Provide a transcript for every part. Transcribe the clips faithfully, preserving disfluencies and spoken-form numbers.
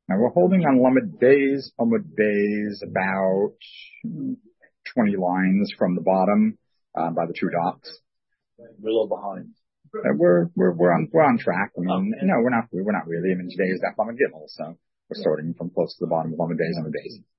Now we're holding on Lamed Beis, Amud Beis, about twenty lines from the bottom, uh, by the two dots. We're a little behind. Uh, we're, we're, we're on, we're on track. I mean, no, we're not, we're not really. I mean, today is that Lamed Gimel, so we're starting from close to the bottom of Lamed Beis, Amud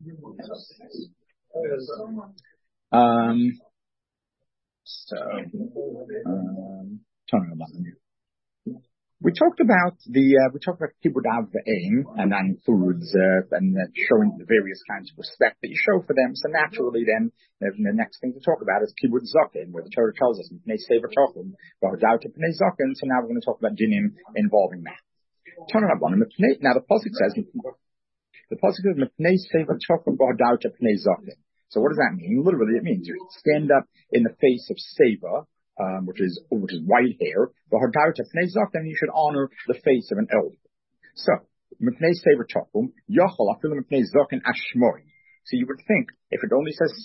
Beis. Um, so, um, turning about We talked about the, uh, we talked about Kibud Av V'Ein, and that includes, uh, and uh, showing the various kinds of respect that you show for them. So naturally then, uh, the next thing to talk about is Kibud Zaken, where the Torah tells us, Pnei Sefer Tochum, V'Hodau to Pnei Zaken. So now we're going to talk about dinim involving that. Now the pasuk says, the pasuk says, Pnei Sefer Tochum, V'Hodau to Pnei Zaken. So what does that mean? Literally it means you stand up in the face of Seva, Um, which is which is white hair, but then you should honor the face of an elder. So, so you would think if it only says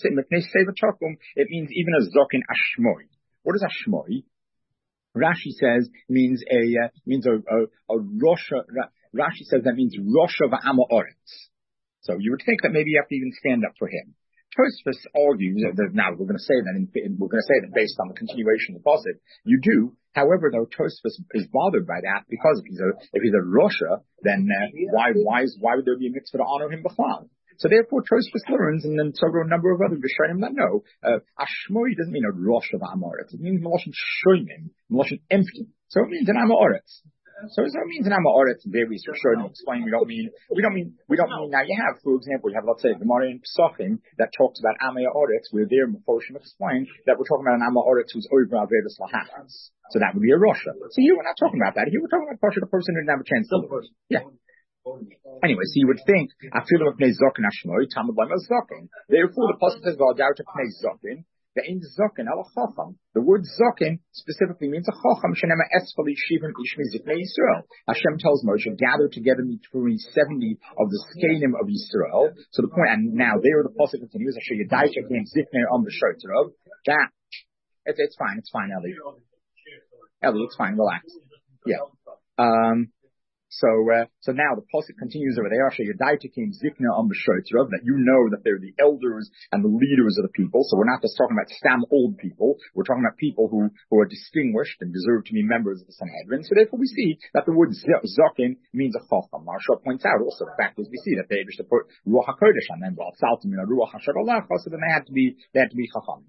it means even a zokin ashmoi. What is ashmoi? Rashi says means a uh, means a a, a rosha. Rashi says that means rosha va'ama oretz. So you would think that maybe you have to even stand up for him. Tosfos argues that now we're going to say that in, we're going to say that based on the continuation of the pasuk, you do. However, though Tosfos is bothered by that because if he's a if he's a Rosha, then uh, why why is why would there be a mitzvah to honor him b'chlal? So therefore, Tosfos learns, and then so do a number of other Rishonim that no, uh, Ashmoi doesn't mean a Rosha v'amoretz. It means Meloshin shoymim, Meloshin empty. So it means an amoretz. So, so it means an Amoretz various Rishonim explain we don't mean we don't mean we don't mean now you have, for example, you have let's say the Gemara in Pesachim that talks about Amei Oretz, where there Mephoshim explain that we're talking about an Amoretz who's over Avedas Lahachas. So that would be a Rosha. So here we're not talking about that. Here we're talking about Pasha, the person who didn't have a chance to live. Yeah. Anyway, so you would think Afilu Pnei Zokin Ashmoi, Tamud Lema Zokin. Therefore the pasuk says V'Hodau to Pnei Zokin. The in Zokin, ala Chacham. The word Zokin specifically means a Chacham. Shenema Esfali Shivim Ishmi Ziknei Yisrael. Hashem tells Moshe, gather together between seventy of the Skenim of Yisrael. So the point, and now there the pasuk continues. Asher Yadai Shekim Ziknei Am B'Shotzerov. That it's it's fine, it's fine, Ellie. Ellie, it's fine, relax. Yeah. Um. So, uh, so now the pasuk continues over there. Asher Yadai Shekim Ziknei Am B'Shotzerov. That you know that they're the elders and the leaders of the people. So we're not just talking about stam old people. We're talking about people who, who are distinguished and deserve to be members of the Sanhedrin. So therefore we see that the word Zokin means a Chacham. Maharsha points out also the fact is we see that they had to put Ruach HaKodesh on them, but Saltim in a Ruach HaShagalach, so then they had to be, they had to be Chacham.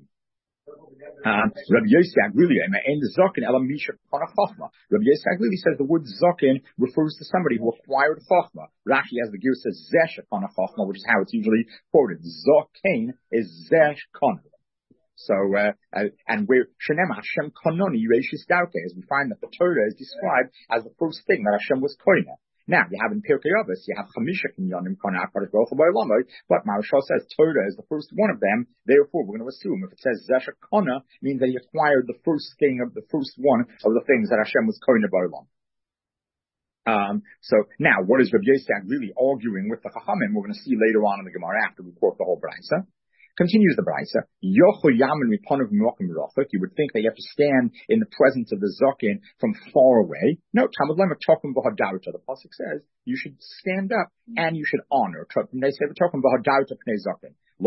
Um, Rabbi Yossi Aglili, and the Zokin Elam Misha Kana Chachma. Rabbi Yossi Aglili says the word Zokin refers to somebody who acquired Chachma. Rashi, as the Gear says, Zesh Kana Chachma, which is how it's usually quoted. Zokin is Zesh Kana. So, uh, uh, and where Shenem Hashem Kanoni Reishis Dauke, as we find that the Torah is described as the first thing that Hashem was koina. Now, you have in Pirkei Avos, you have Chamisha Kinyanim Kana HaKadosh Baruch Hu Ba'olamai, but Maharsha says Torah is the first one of them. Therefore, we're going to assume if it says Zesh Kana, means that he acquired the first thing of the first one of the things that Hashem was koina Ba'olam. Um, so now, what is Rabbi Yossi really arguing with the Chachamim? We're going to see later on in the Gemara after we quote the whole Brisa. Continues the Brisa. You would think that you have to stand in the presence of the Zokin from far away. No, Talmud Lema Tokum V'Hodauta. The pasuk says you should stand up and you should honor. They say Tokum V'Hodauta Pnei Zokin. So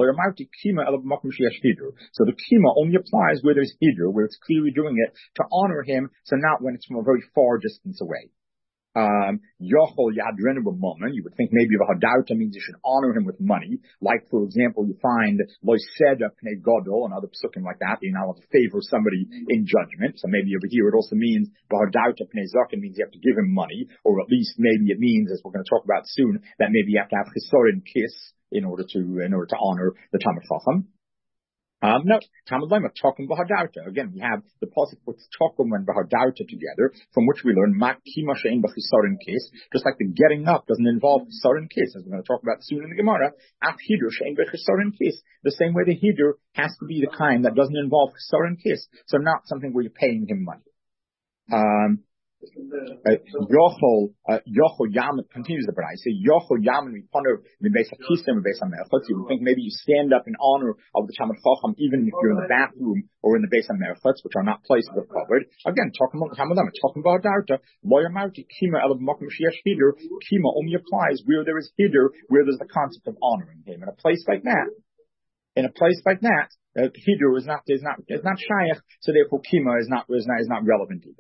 the kima only applies where there's hiddur, where it's clearly doing it to honor him. So not when it's from a very far distance away. Um, Yochol Yadrenu B'Momen, you would think maybe V'Hodauta means you should honor him with money. Like, for example, you find Loiseda Pnei Godol and other psukim like that. You're not allowed to favor somebody in judgment. So maybe over here it also means V'Hodauta Pnei Zaken means you have to give him money, or at least maybe it means, as we're going to talk about soon, that maybe you have to have Chisorin kiss in order to in order to honor the Talmid Chacham. Um, no, Talmud Lema, Tokum V'Hodauta. Again, we have the pasuk puts Tokum and V'Hodauta together, from which we learn Mak Kima She'en B'Chisorin Kiss, just like the getting up doesn't involve Chisorin Kiss, as we're going to talk about soon in the Gemara. Af Hidur She'en B'Chisorin Kiss. The same way the Hidur has to be the kind that doesn't involve Chisorin Kiss, so not something where you're paying him money. Um, Uh, Yochol, uh, Yochol Yaman continues the Braisa. Yochol Yaman Miponer Mibes Hakisim Mibes Hamerchutz. You would think maybe you stand up in honor of the Talmud Chacham, even if you're in the bathroom or in the Beis Hamerchutz, which are not places of covered. Again, talking about Talmud, talking about Darta. Lawyer Marti Kima Elav Makom Shiash Hider. Kima only applies where there is Hider, where there's the concept of honoring him. In a place like that, in a place like that, uh, Hider is not is not is not Shaykh, so therefore Kima is not is not is not relevant either.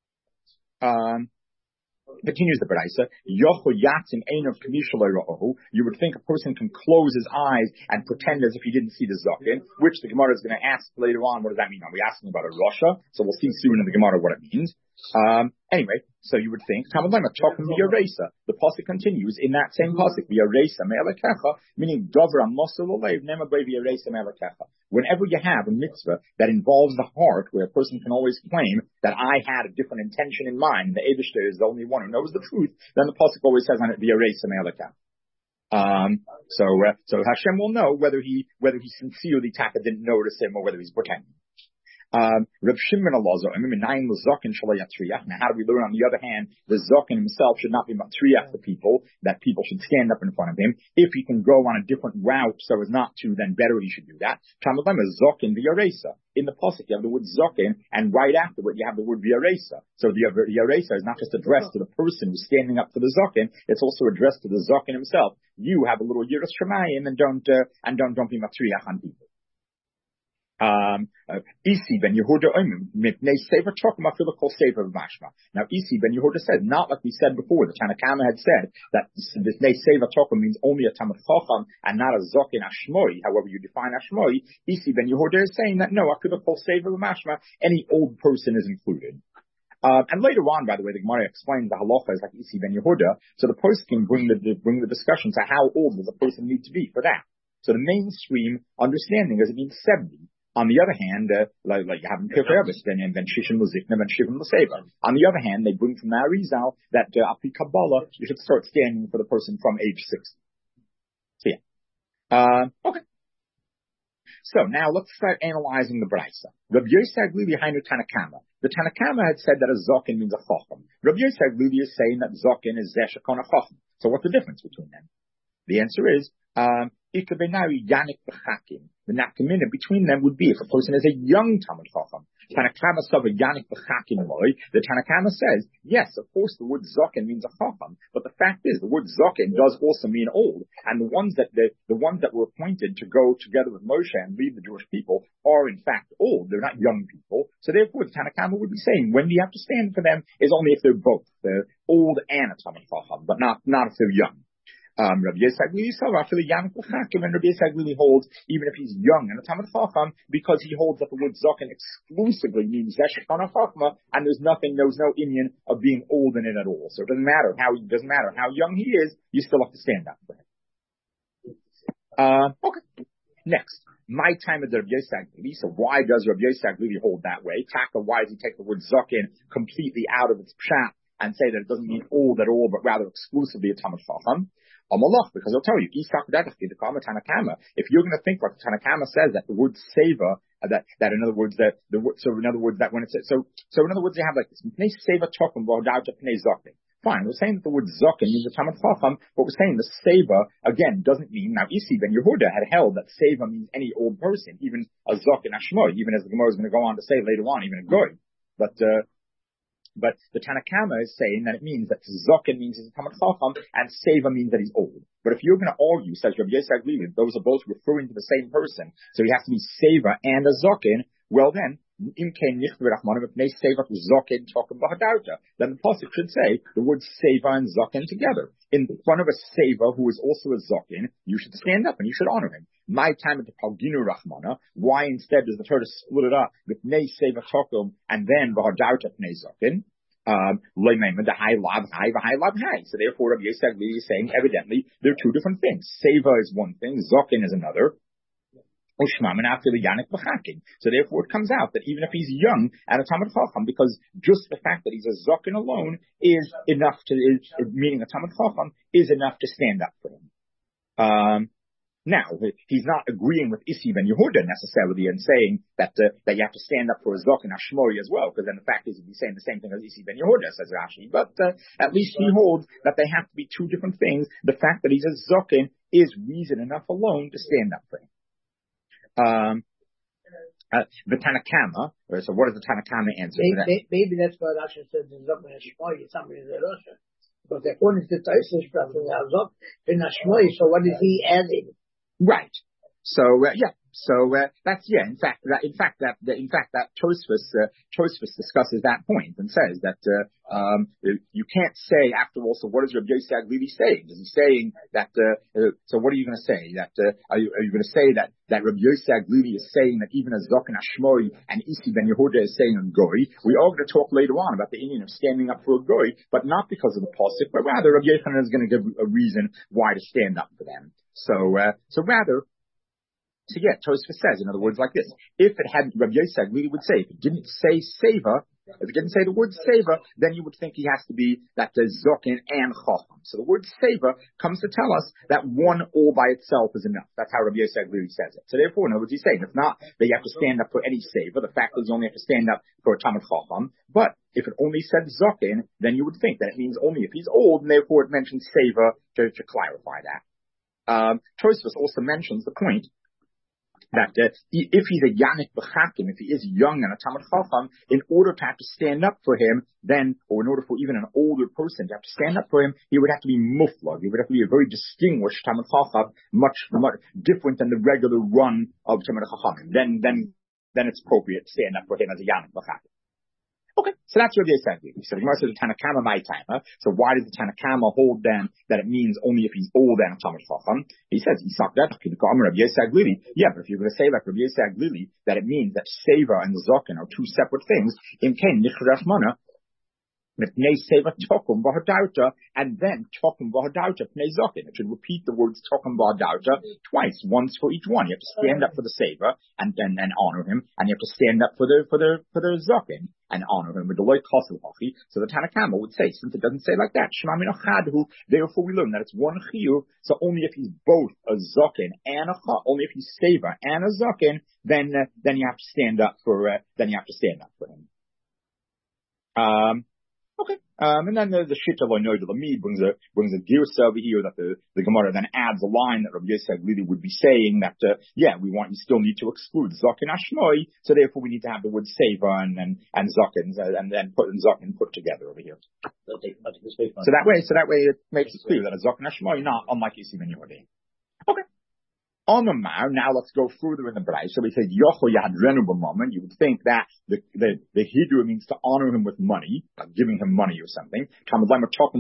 Um, Continues the Braisa. Yocho yatzin ein of kamishal ro'ohu. You would think a person can close his eyes and pretend as if he didn't see the zaken, which the Gemara is going to ask later on. What does that mean? Are we asking about a Rasha? So we'll see soon in the Gemara what it means. Um, anyway, so you would think Talmud talking via Resa. The pasuk continues in that same pasuk via Resa me'elakecha, meaning Dover amasel olev nema via Resa me'elakecha. Whenever you have a mitzvah that involves the heart, where a person can always claim that I had a different intention in mind, the Eibishter is the only one who knows the truth, then the pasuk always says on it via Resa me'elakecha. Um, so, uh, so Hashem will know whether he, whether he sincerely taka didn't notice him or whether he's pretending. Um, Reb Shimon Elazar, I mean, nine was Zokin Shalayat. Now, how do we learn? On the other hand, the Zokin himself should not be Matriach for people, that people should stand up in front of him. If he can go on a different route so as not to, then better he should do that. Tamalem is Zokin v'yaresa. In the pasuk, you have the word Zokin, and right afterward, you have the word v'yaresa. So the v'yaresa is not just addressed to the person who's standing up for the Zokin, it's also addressed to the Zokin himself. You have a little Yiras Shemayim and don't, uh, and don't, don't be Matriach on people. Um, Isi ben Yehuda Oimim, Mipnei Sefer Chokum Afilu Kol Sefer Mashma. Now, Isi ben Yehuda said, not like we said before, the Tanakama had said that this Nei Sefer Chokum means only a Talmud Chacham and not a Zokin Ashmoi, however you define Ashmoi. Isi ben Yehuda is saying that no, Afilu Kol Sefer Mashma, any old person is included. Uh, and later on, by the way, the Gemara explains the halacha is like Isi ben Yehuda, so the person can bring the, bring the discussion to how old does a person need to be for that. So the mainstream understanding is it means seventy. On the other hand, uh, like, like you have in Pirkei then then Shishim L'Zikna, then Shivim L'Seva. On the other hand, they bring from the Arizal that uh, Api Kabbalah, you should start standing for the person from age sixty. So yeah. Uh, okay. So now let's start analyzing the Braisa. Rabbi Yosef Glili Hainu Tanakama. The Tanakama had said that a Zokin means a Chacham. Rabbi Yosef Glili is saying that Zokin is Zeshakon a Chacham. So what's the difference between them? The answer is, um, the nafkamina between them would be if a person is a young Talmud Chacham. Tanakama sava yanik b'chakim loy. The Tanakama says, yes, of course, the word Zokin means a Chacham, but the fact is, the word Zokin does also mean old. And the ones that the, the ones that were appointed to go together with Moshe and lead the Jewish people are in fact old. They're not young people. So therefore, the Tanakama would be saying when do you have to stand for them is only if they're both, they're old and a Talmud Chacham, but not not if they're young. Um, Rabbi Yisrael and Rabbi Yisrael holds even if he's young and a Talmud Chacham because he holds that the word Zokin exclusively means Zeshakon Chachma and there's nothing, there's no Indian of being old in it at all. So it doesn't matter how it doesn't matter how young he is, you still have to stand up for him. Uh, okay. Next, my time of the Rabbi Yisrael. So why does Rabbi Yisrael really hold that way? Taka, why does he take the word Zokin completely out of its pshat and say that it doesn't mean old at all, but rather exclusively a Talmud Chacham? Amalach, because I'll tell you, if you're going to think what the Tanakama says, that the word seva, uh, that that in other words that the so in other words that when it says so so in other words you have like this seva tokum zokin. Fine, we're saying that the word zokin means a Talmud Chacham, but we're saying the seva again doesn't mean now. Isi ben Yehuda had held that seva means any old person, even a zokin ashmoy, even as the Gemara is going to go on to say later on, even a goy, but. uh But the Tanakama is saying that it means that Zokin means he's a Talmud Chacham and Seva means that he's old. But if you're going to argue, says Rabbi Yisrael Glili, those are both referring to the same person, so he has to be Seva and a Zokin, well then, then the pasuk should say the words Seva and Zokin together. In front of a Seva who is also a Zokin, you should stand up and you should honor him. My time at the Palginu Rahmana, why instead does the Torah split it up with Nei Seva Tokum and then Vahadarta Pnei Zokin? Um, so therefore Rabbi Yisrael is saying evidently there are two different things. Seva is one thing, Zokin is another. So therefore it comes out that even if he's young and a Talmud Chacham, because just the fact that he's a Zokin alone is enough to, is, meaning a Talmud Chacham, is enough to stand up for him. Um, Now, he's not agreeing with Isi ben Yehuda necessarily and saying that uh, that you have to stand up for a Zokin Ashmori as well, because then the fact is he'd be saying the same thing as Isi ben Yehuda, says Rashi. But uh, at least he holds that they have to be two different things. The fact that he's a Zokin is reason enough alone to stand up for him. Um, uh, the Tanakama, so what does the Tanakama answer maybe, to that? Maybe that's why Rashi said the Zokin Ashmori is somebody in the Russia. Because according to Taisus, so what is he adding? Right. So uh, yeah. So uh, that's yeah. In fact, that in fact that, that in fact that Tosfos uh, Tosfos discusses that point and says that uh, um, you can't say after all. So what is Rabbi Yosef Aglili saying? Is he saying that? Uh, uh, so what are you going to say? That uh, are you, are you going to say that that Rabbi Yosef Aglili is saying that even as Zokin Ashmori and Isi ben Yehuda is saying a goy? We are going to talk later on about the Indian of standing up for a goy, but not because of the pasuk, but rather Rabbi Yochanan is going to give a reason why to stand up for them. So uh, so rather. So yeah, Tosfos says, in other words, like this: if it had Rabbi Yosef, we would say if it didn't say seva, if it didn't say the word seva, then you would think he has to be that there's zokin and chacham. So the word seva comes to tell us that one all by itself is enough. That's how Rabbi Yosef really says it. So therefore, in other words, he's saying it's not that you have to stand up for any seva. The fact is you only have to stand up for a talmid chacham. But if it only said zokin, then you would think that it means only if he's old, and therefore it mentions seva to, to clarify that. Um, Tosfos also mentions the point that uh, if he's a Yannick B'chakim, if he is young and a Talmid Chacham, in order to have to stand up for him, then, or in order for even an older person to have to stand up for him, he would have to be muflag. He would have to be a very distinguished Talmid Chacham, much, much different than the regular run of Talmid Chacham. Then, then, then it's appropriate to stand up for him as a Yannick B'chakim. Okay, so that's what they said. So the Gemara says the Tanakama my timer. So why does the Tanakama hold then that it means only if he's old and a Talmid Chacham? He says he sucked that. Yeah, but if you're going to say like Rabbi Yosef Aglili that it means that seva and zokin are two separate things, in Ken Nichrachmana. And then tokum v'hadauta pnei zokin. It should repeat the words tokum v'hadauta twice, once for each one. You have to stand up for the seva and then and honor him, and you have to stand up for the for the for the zokin and honor him with the loy kosu hachi. So the Tanakama would say, since it doesn't say like that, shema min achadhu, therefore we learn that it's one chiyuv. So only if he's both a zokin and a cha, only if he's seva and a zokin, then uh, then you have to stand up for uh, then you have to stand up for him. Um. Okay. Um, and then the, the Shitta Loinoid of the Lamid brings a, brings a girsa over here that the, the Gemara then adds a line that Rabbi Yosef Aglili would be saying that, uh, yeah, we want, you still need to exclude Zokin Ashmoi, so therefore we need to have the word Seva and, and, and Zokin, uh, and then put, and Zokin put together over here. So that way, so that way it makes it clear that a Zokin Ashmoi, not unlike Isi ben Yehuda. Okay. On the Mar, now let's go further in the Braisa. So we say, Yocho Yadrenu b'momen. You would think that the, the, the Hidru means to honor him with money, like giving him money or something. So you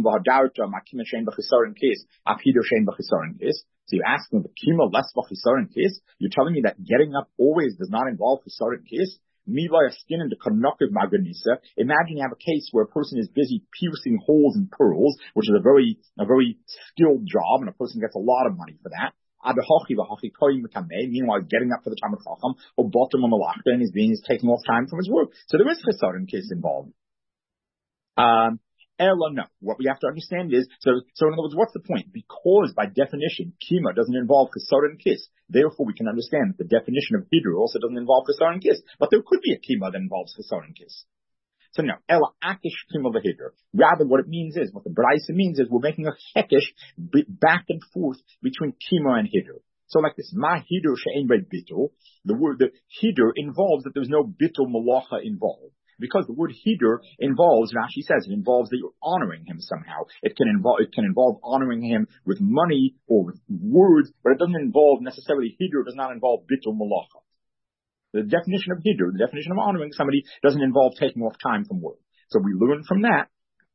ask him, the Kima less v'chisaron case. You're telling me that getting up always does not involve chisaron case? Imagine you have a case where a person is busy piercing holes in pearls, which is a very, a very skilled job, and a person gets a lot of money for that. Meanwhile, getting up for the Talmid Chacham, or bottom on the malachta, and he's being he's taking off time from his work. So there is chisaron case involved. Um, Ella, no. What we have to understand is, so, so in other words, what's the point? Because by definition, kima doesn't involve chisaron case. Therefore, we can understand that the definition of hidru also doesn't involve chisaron case. But there could be a kima that involves chisaron case. So no, ela akish kima v'hidr. Rather, what it means is, what the Braisa means is, we're making a hekesh back and forth between kima and hidr. So like this, ma hidr she'ein bei bitul. The word, the hidr involves that there's no bitul malacha involved. Because the word hidr involves, Rashi says, it involves that you're honoring him somehow. It can involve, it can involve honoring him with money or with words, but it doesn't involve necessarily, hidr does not involve bitul malacha. The definition of hiddur, the definition of honoring somebody, doesn't involve taking off time from work. So we learn from that.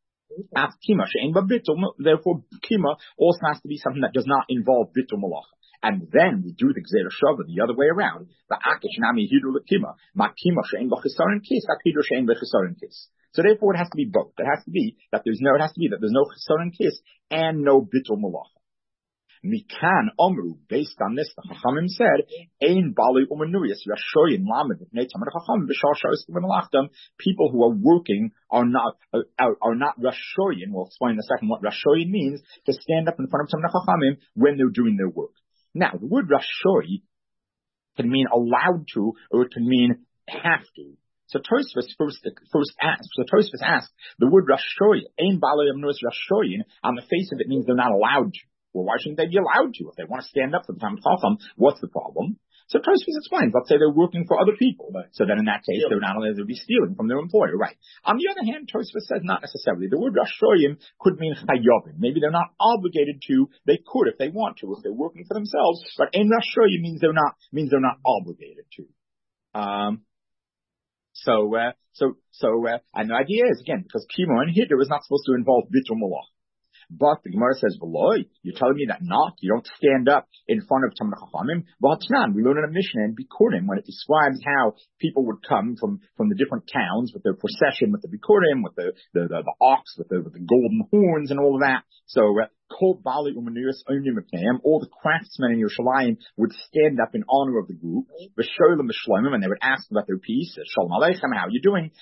Therefore, kima also has to be something that does not involve bitul malacha. And then we do the gzeira shava the other way around. The akish nami hiddur lekima, ma kima she'en b'chisaron kis, that hiddur she'en b'chisaron kis. So therefore, it has to be both. It has to be that there's no, it has to be that there's no chisaron kis and no bitul malacha. Mikan Omru, based on this, the Chachamim said, Ein Bali Umanuyas Rashoyin Lamed Chacham people who are working are not uh, are, are not Rashoyin. We'll explain in a second what Rashoyin means, to stand up in front of Tamar Chachamim when they're doing their work. Now, the word Rashoi can mean allowed to, or it can mean have to. So Tosfos first, first asks, so Tosfos asks, the word Rashoi, Ein Balei Amnus Rashoyin, on the face of it means they're not allowed to. Well, why shouldn't they be allowed to? If they want to stand up for the Talmid Chacham, what's the problem? So Tosfos explains, let's say they're working for other people. Right. So then in that case, they're not allowed to be stealing from their employer, right? On the other hand, Tosfos says not necessarily. The word Rashoyim could mean Chayovim. Maybe they're not obligated to. They could if they want to, if they're working for themselves. But Ein Rashoyim means they're not, means they're not obligated to. Um, so, uh, so, so, uh, and the idea is, again, because Kimo and Hiddur is not supposed to involve Bitul Malach. But the Gemara says, "V'loi, you're telling me that not, you don't stand up in front of Talmid Chachamim." V'hatnan, we learn in a Mishnah in Bikurim when it describes how people would come from from the different towns with their procession, with the Bikurim, with the the, the, the ox, with the with the golden horns and all of that. So, all the craftsmen in Yerushalayim would stand up in honor of the group, and they would ask about their peace. Shalom Aleichem, how are you doing?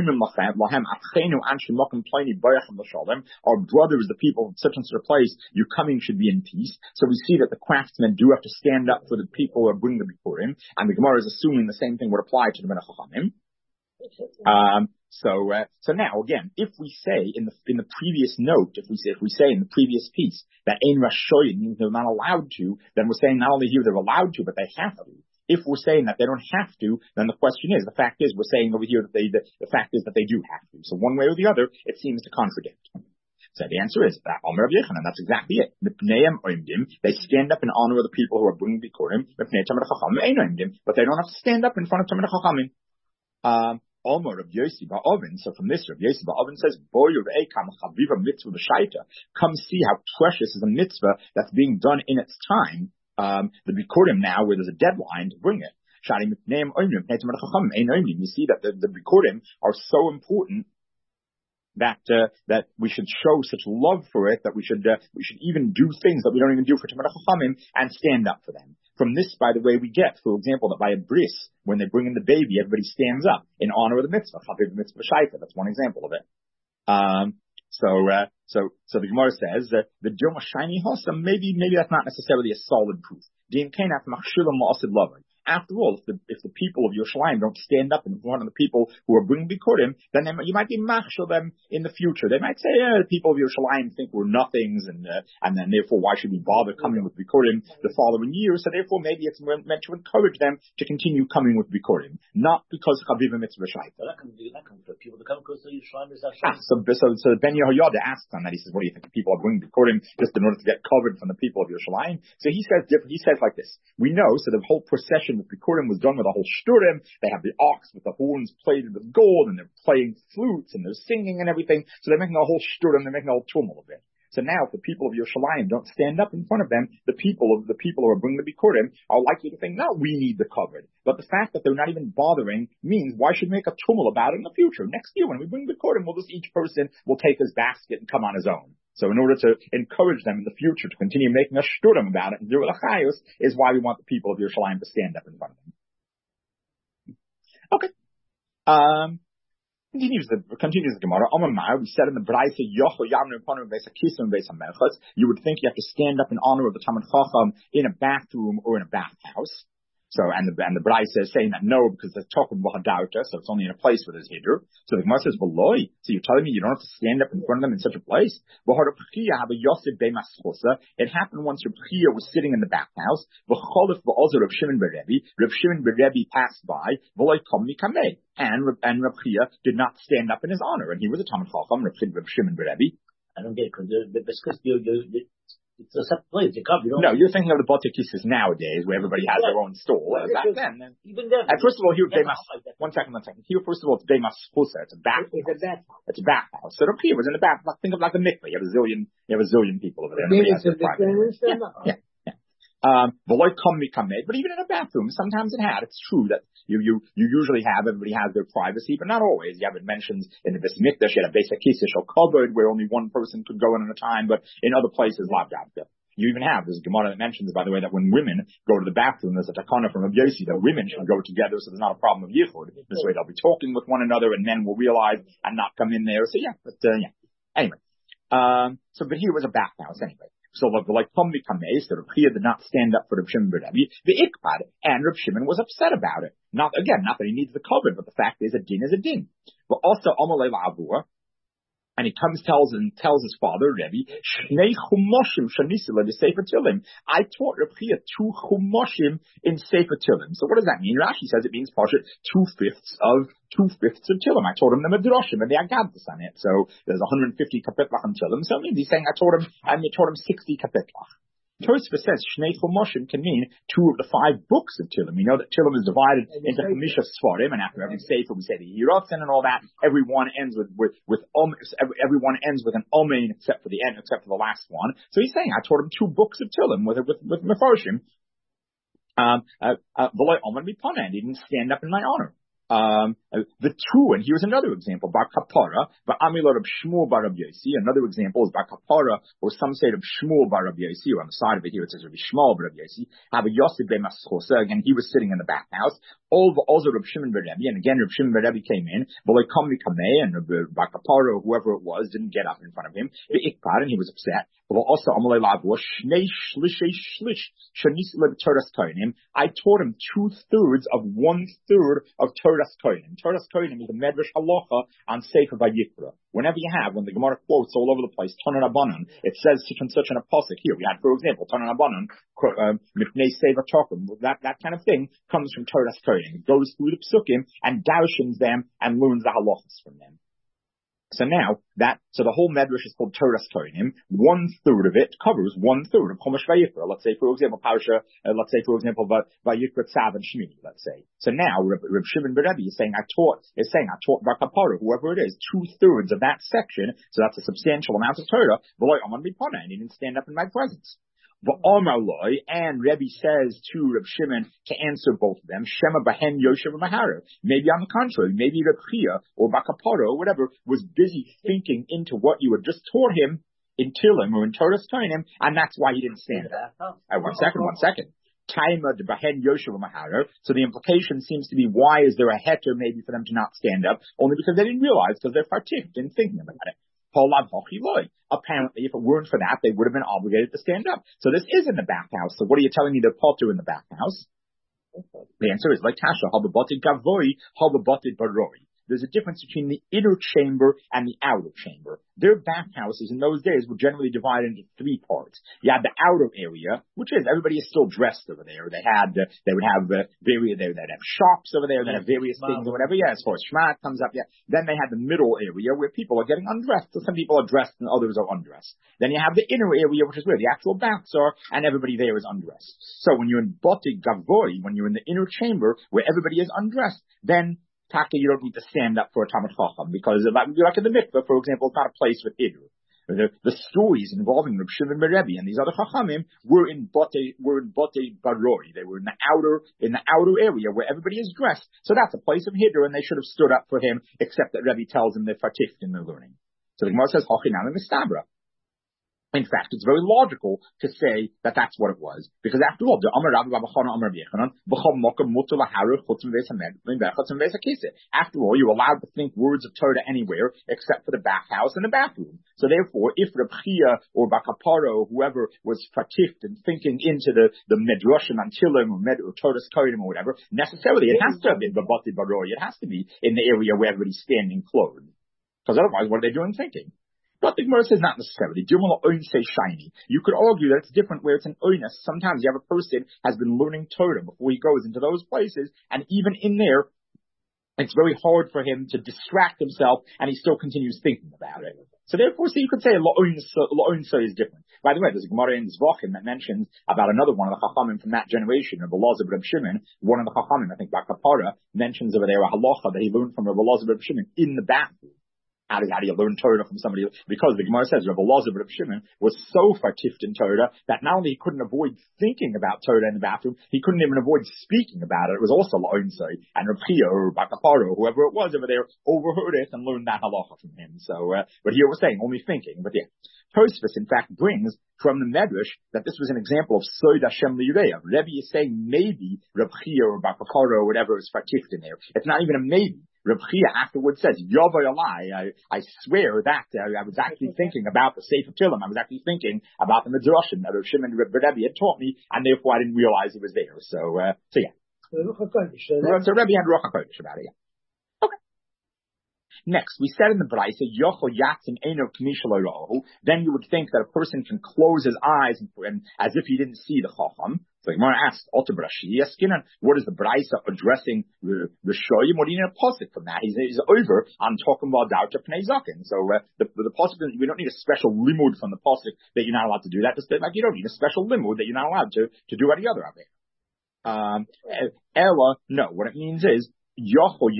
Our brothers, the people of such and such a place, your coming should be in peace. So we see that the craftsmen do have to stand up for the people who are bringing the Bikurim, and the Gemara is assuming the same thing would apply to the Menach Chachamim. Um, so, uh, so now again, if we say in the, in the previous note, if we say, if we say in the previous piece that Ein Rashoyim means they're not allowed to, then we're saying not only here they're allowed to, but they have to. If we're saying that they don't have to, then the question is, the fact is, we're saying over here that they, the, the fact is that they do have to. So one way or the other, it seems to contradict. So the answer is that Omer Rav Yochanan, that's exactly it. They stand up in honor of the people who are bringing Bikurim, but they don't have to stand up in front of Talmid Chachamim. Um, Omer Rav Yossi Ba'Oven, so from this, Rav Yossi Ba'Oven says, come see how precious is a mitzvah that's being done in its time. Um, the Bikurim now, where there's a deadline to bring it. You see that the, the Bikurim are so important that uh, that we should show such love for it, that we should uh, we should even do things that we don't even do for Talmid Chachamim and stand up for them. From this, by the way, we get, for example, that by a bris, when they bring in the baby, everybody stands up in honor of the mitzvah. Chaviv mitzvah shayfa. That's one example of it. Um, so, uh, so, so the Gemara says that the Doma shiny hossam, maybe, maybe that's not necessarily a solid proof. After all, if the, if the people of Yerushalayim don't stand up in front of the people who are bringing Bikurim, then they, you might be machshel them in the future. They might say, eh, the people of Yerushalayim think we're nothings, and uh, and then therefore why should we bother coming with Bikurim the following year? So therefore maybe it's meant to encourage them to continue coming with Bikurim, not because Chaviv mitzvah shayta. That comes that comes for people to come because Yerushalayim is that. So, so, so Ben Yehoyada asks on that. He says, what do you think? The people are bringing Bikurim just in order to get covered from the people of Yerushalayim? So he says different. He says like this. We know, so the whole procession with Bikurim was done with a whole shturim. They have the ox with the horns plated with gold, and they're playing flutes, and they're singing and everything. So they're making a whole shturim, they're making a whole tumult of it. So now, if the people of Yerushalayim don't stand up in front of them, the people of the people who are bringing the Bikurim are likely to think, no, we need the covered. But the fact that they're not even bothering means why should we make a tumult about it in the future? Next year, when we bring the Bikurim, we'll just each person will take his basket and come on his own. So in order to encourage them in the future to continue making a shturim about it and do it l'chayos is why we want the people of Yerushalayim to stand up in front of them. Okay. Um, continues the, continues the Gemara. We said in the Braisa, you would think you have to stand up in honor of the Talmid Chacham in a bathroom or in a bathhouse. So, and the, and the Braisa is saying that no, because they're talking about Hadauta, so it's only in a place where there's Hiddur. So the Gemara says, V'loi, so you're telling me you don't have to stand up in front of them in such a place? It happened once Reb Chiya was sitting in the bathhouse, V'cholif v'ozer Reb Shimon Berevi, Reb Shimon Berevi passed by, V'loi kom mikamei, and and Reb Chiya did not stand up in his honor, and he was a Talmid Chacham, Reb Shimon Berevi. I don't get it, because you, you, you, it's a separate place. You come, you don't. No, you're thinking of the Botekisis nowadays, where everybody has yeah. their own stall. Uh, back then, then, even then. And first of all, here, Bemas, like one second, one second. Here, first of all, it's Bemas Chusa. It's a bath. It's a bath. It's a bathhouse. So here was in the bath. Think of like a mikveh. You have a zillion. You have a zillion people over there. Maybe it's a private. Yeah, yeah, yeah. Um, but even in a bathroom, sometimes it had. It's true that you you you usually have everybody has their privacy, but not always. You have it mentioned in the Beis Mikdash, you had a basic kisish or cupboard where only one person could go in at a time, but in other places, lavdavka. You even have, there's a Gemara that mentions, by the way, that when women go to the bathroom, there's a takana from Rav Yossi that women should go together, so there's not a problem of yichud. This way they'll be talking with one another, and men will realize and not come in there. So yeah, but uh, yeah. Anyway, um, so but here was a bathhouse anyway. So like, like, Tommi Kamei, so Reb Chia did not stand up for Reb Shimon bar Rebbe, the Ikpad, and Reb Shimon was upset about it. Not, again, not that he needs the covenant, but the fact is a din is a din. But also, Amalei La'avua, and he comes, tells and tells his father, Rebbe, Shnei chumoshim shanisila de Sefer Tilim. I taught Reb Chia two chumoshim in Sefer Tilim. So what does that mean? Rashi says it means Pashat two fifths of two fifths of Tilim. I taught him the Midrashim and the Agadas on it. So there's one hundred fifty kapitlach in Tilim. So it means he's saying I taught him, and I taught him sixty kapitlach. Tosfos says Shnei Chumoshim can mean two of the five books of Tilim. We know that Tilim is divided into Chamisha Sfarim, and after every Sefer we say the Yerotzen and all that. Every one ends with with with um, every, every one ends with an Omein except for the end, except for the last one. So he's saying I taught him two books of Tilim with with with Mefarshim. Um, uh, uh, and he didn't stand up in my honor. Um, the two, and here's another example, Bar Kapara, Bar Amilor of Shmuel Bar Rabbi Yossi. Another example is Bar Kapara, or some say of Shmuel Bar Rabbi Yossi, or on the side of it here it says Rabbi Shmuel Bar Rabbi Yossi. Have a Yosef Ben Maschosa, again, he was sitting in the back house. All the also Reb Shimon bar Rebbe, and again Reb Shimon bar Rebbe came in, but like Kamei Kamei and Bar Kapara, or whoever it was, didn't get up in front of him. Ikpad, and he was upset. But also Amalei La'avua, Shnei Shlishei Shlish, Shanis Leb Toras Kohanim. I taught him two thirds of one third of Toras Kohanim. Toras Kohanim is the Medrash Halacha on Sefer Vayikra. Whenever you have, when the Gemara quotes all over the place, Tanan Abanan, it says such and such an apostle. Here we had, for example, Tanan Abanan, Mipnei Sefer Tokum. That that kind of thing comes from Toras Kohanim. It goes through the psukim and doushens them and learns the halachas from them. So now that, so the whole medrash is called Toras Kohanim. One third of it covers one third of Chumash Vayikra. Let's say, for example, Parsha. Uh, let's say, for example, Vayikra Tzav and Shmini. Let's say. So now Reb, Reb Shimon bar Rebbe is saying I taught is saying I taught Bar Kapara, whoever it is, two thirds of that section. So that's a substantial amount of Torah. But like, I'm going to be Pana, and he didn't stand up in my presence. V'Omarloi, and Rebbe says to Reb Shimon to answer both of them, Shema Bahen Yoshev Mahara. Maybe on the contrary, maybe Reb Chia or Bar Kapara or whatever was busy thinking into what you had just taught him in Tilim or in Toras Kohanim, and that's why he didn't stand up. Uh, one second, one second. Taima de Bahen Yoshev Mahara. So the implication seems to be, why is there a heter maybe for them to not stand up? Only because they didn't realize, because they're partaked in thinking about it. Apparently, if it weren't for that, they would have been obligated to stand up. So this is in the bathhouse. So what are you telling me they're potter in the bathhouse? The answer is like Tasha, Hababati Gavoi, Hababati Baroi. There's a difference between the inner chamber and the outer chamber. Their bathhouses in those days were generally divided into three parts. You had the outer area, which is everybody is still dressed over there. They had, uh, they would have uh, various, they would have shops over there that have various things or whatever. Yeah, as far as Shema comes up. Yeah. Then they had the middle area where people are getting undressed. So some people are dressed and others are undressed. Then you have the inner area, which is where the actual baths are, and everybody there is undressed. So when you're in Boti Gavoi, when you're in the inner chamber where everybody is undressed, then you don't need to stand up for a Talmid Chacham, because like, like in the mikveh, for example, it's not a place with Idr. The, the stories involving Reb Shimon bar Rebbe and these other Chachamim were in Bote, were in Bote Baroi. They were in the outer, in the outer area where everybody is dressed. So that's a place of Hidr, and they should have stood up for him, except that Rebbe tells them they're participant in their learning. So the Gemara says, Hochinam Mistabra. In fact, it's very logical to say that that's what it was. Because after all, the Amar Rabbi Babachana Amar Yechanan, after all, you're allowed to think words of Torah anywhere except for the bathhouse and the bathroom. So therefore, if Reb Chia or Bar Kapara or whoever was fatift and thinking into the, the Medrashim and Tilim or, Med, or Torah's Kohanim or whatever, necessarily it has to have been Babati Baroi. It has to be in the area where everybody's standing clothed. Because otherwise, what are they doing thinking? But the Gemara says not necessarily. Shiny. You could argue that it's different where it's an oinus. Sometimes you have a person has been learning Torah before he goes into those places, and even in there, it's very hard for him to distract himself, and he still continues thinking about it. So therefore, so you could say la'oinsa is different. By the way, there's a Gemara in Zvachim that mentions about another one of the Chachamim from that generation, Rabbi Elazar Reb Shimon. One of the Chachamim, I think Bar Kapara, mentions over there a halacha that he learned from Rabbi Elazar Reb Shimon in the bathroom. How do, how do you learn Torah from somebody? Because the Gemara says Rabbi Elazar Reb Shimon was so fatift in Torah that not only he couldn't avoid thinking about Torah in the bathroom, he couldn't even avoid speaking about it. It was also la'oinsai, and Reb Chia or Bar Kapara or whoever it was over there overheard it and learned that halacha from him. So, uh, but here we're saying only thinking. But yeah, Tosfos in fact brings from the Medrash that this was an example of Soid Hashem Li'Yureya. Rebbe is saying maybe Reb Chia or Bar Kapara or whatever is fatift in there. It's not even a maybe. Reb Chia afterwards says, Yovoy Alai, I, I swear that uh, I was actually thinking about the Sefer Tehillim. I was actually thinking about the Midrashim that Reb Shimon and Reb Rebbe had taught me, and therefore I didn't realize it was there. So, uh, so yeah. So Rebbe had Ruach HaKodesh about it, yeah. Next, we said in the Braisa, Yochel Yatzim Eno K'mishal Orohu. Then you would think that a person can close his eyes and, and as if he didn't see the Chacham. So Gemara asked, Otter Brashi, Yeskinan, what is the Braisa addressing the Shoyim? What do you need a posik from that? He's, he's over on talking about Dauta Pnei Zaken. So uh, the, the posik, we don't need a special limud from the posik that you're not allowed to do that. Just like you don't need a special limud that you're not allowed to to do any other of it. Um, Ella, no. What it means is, you would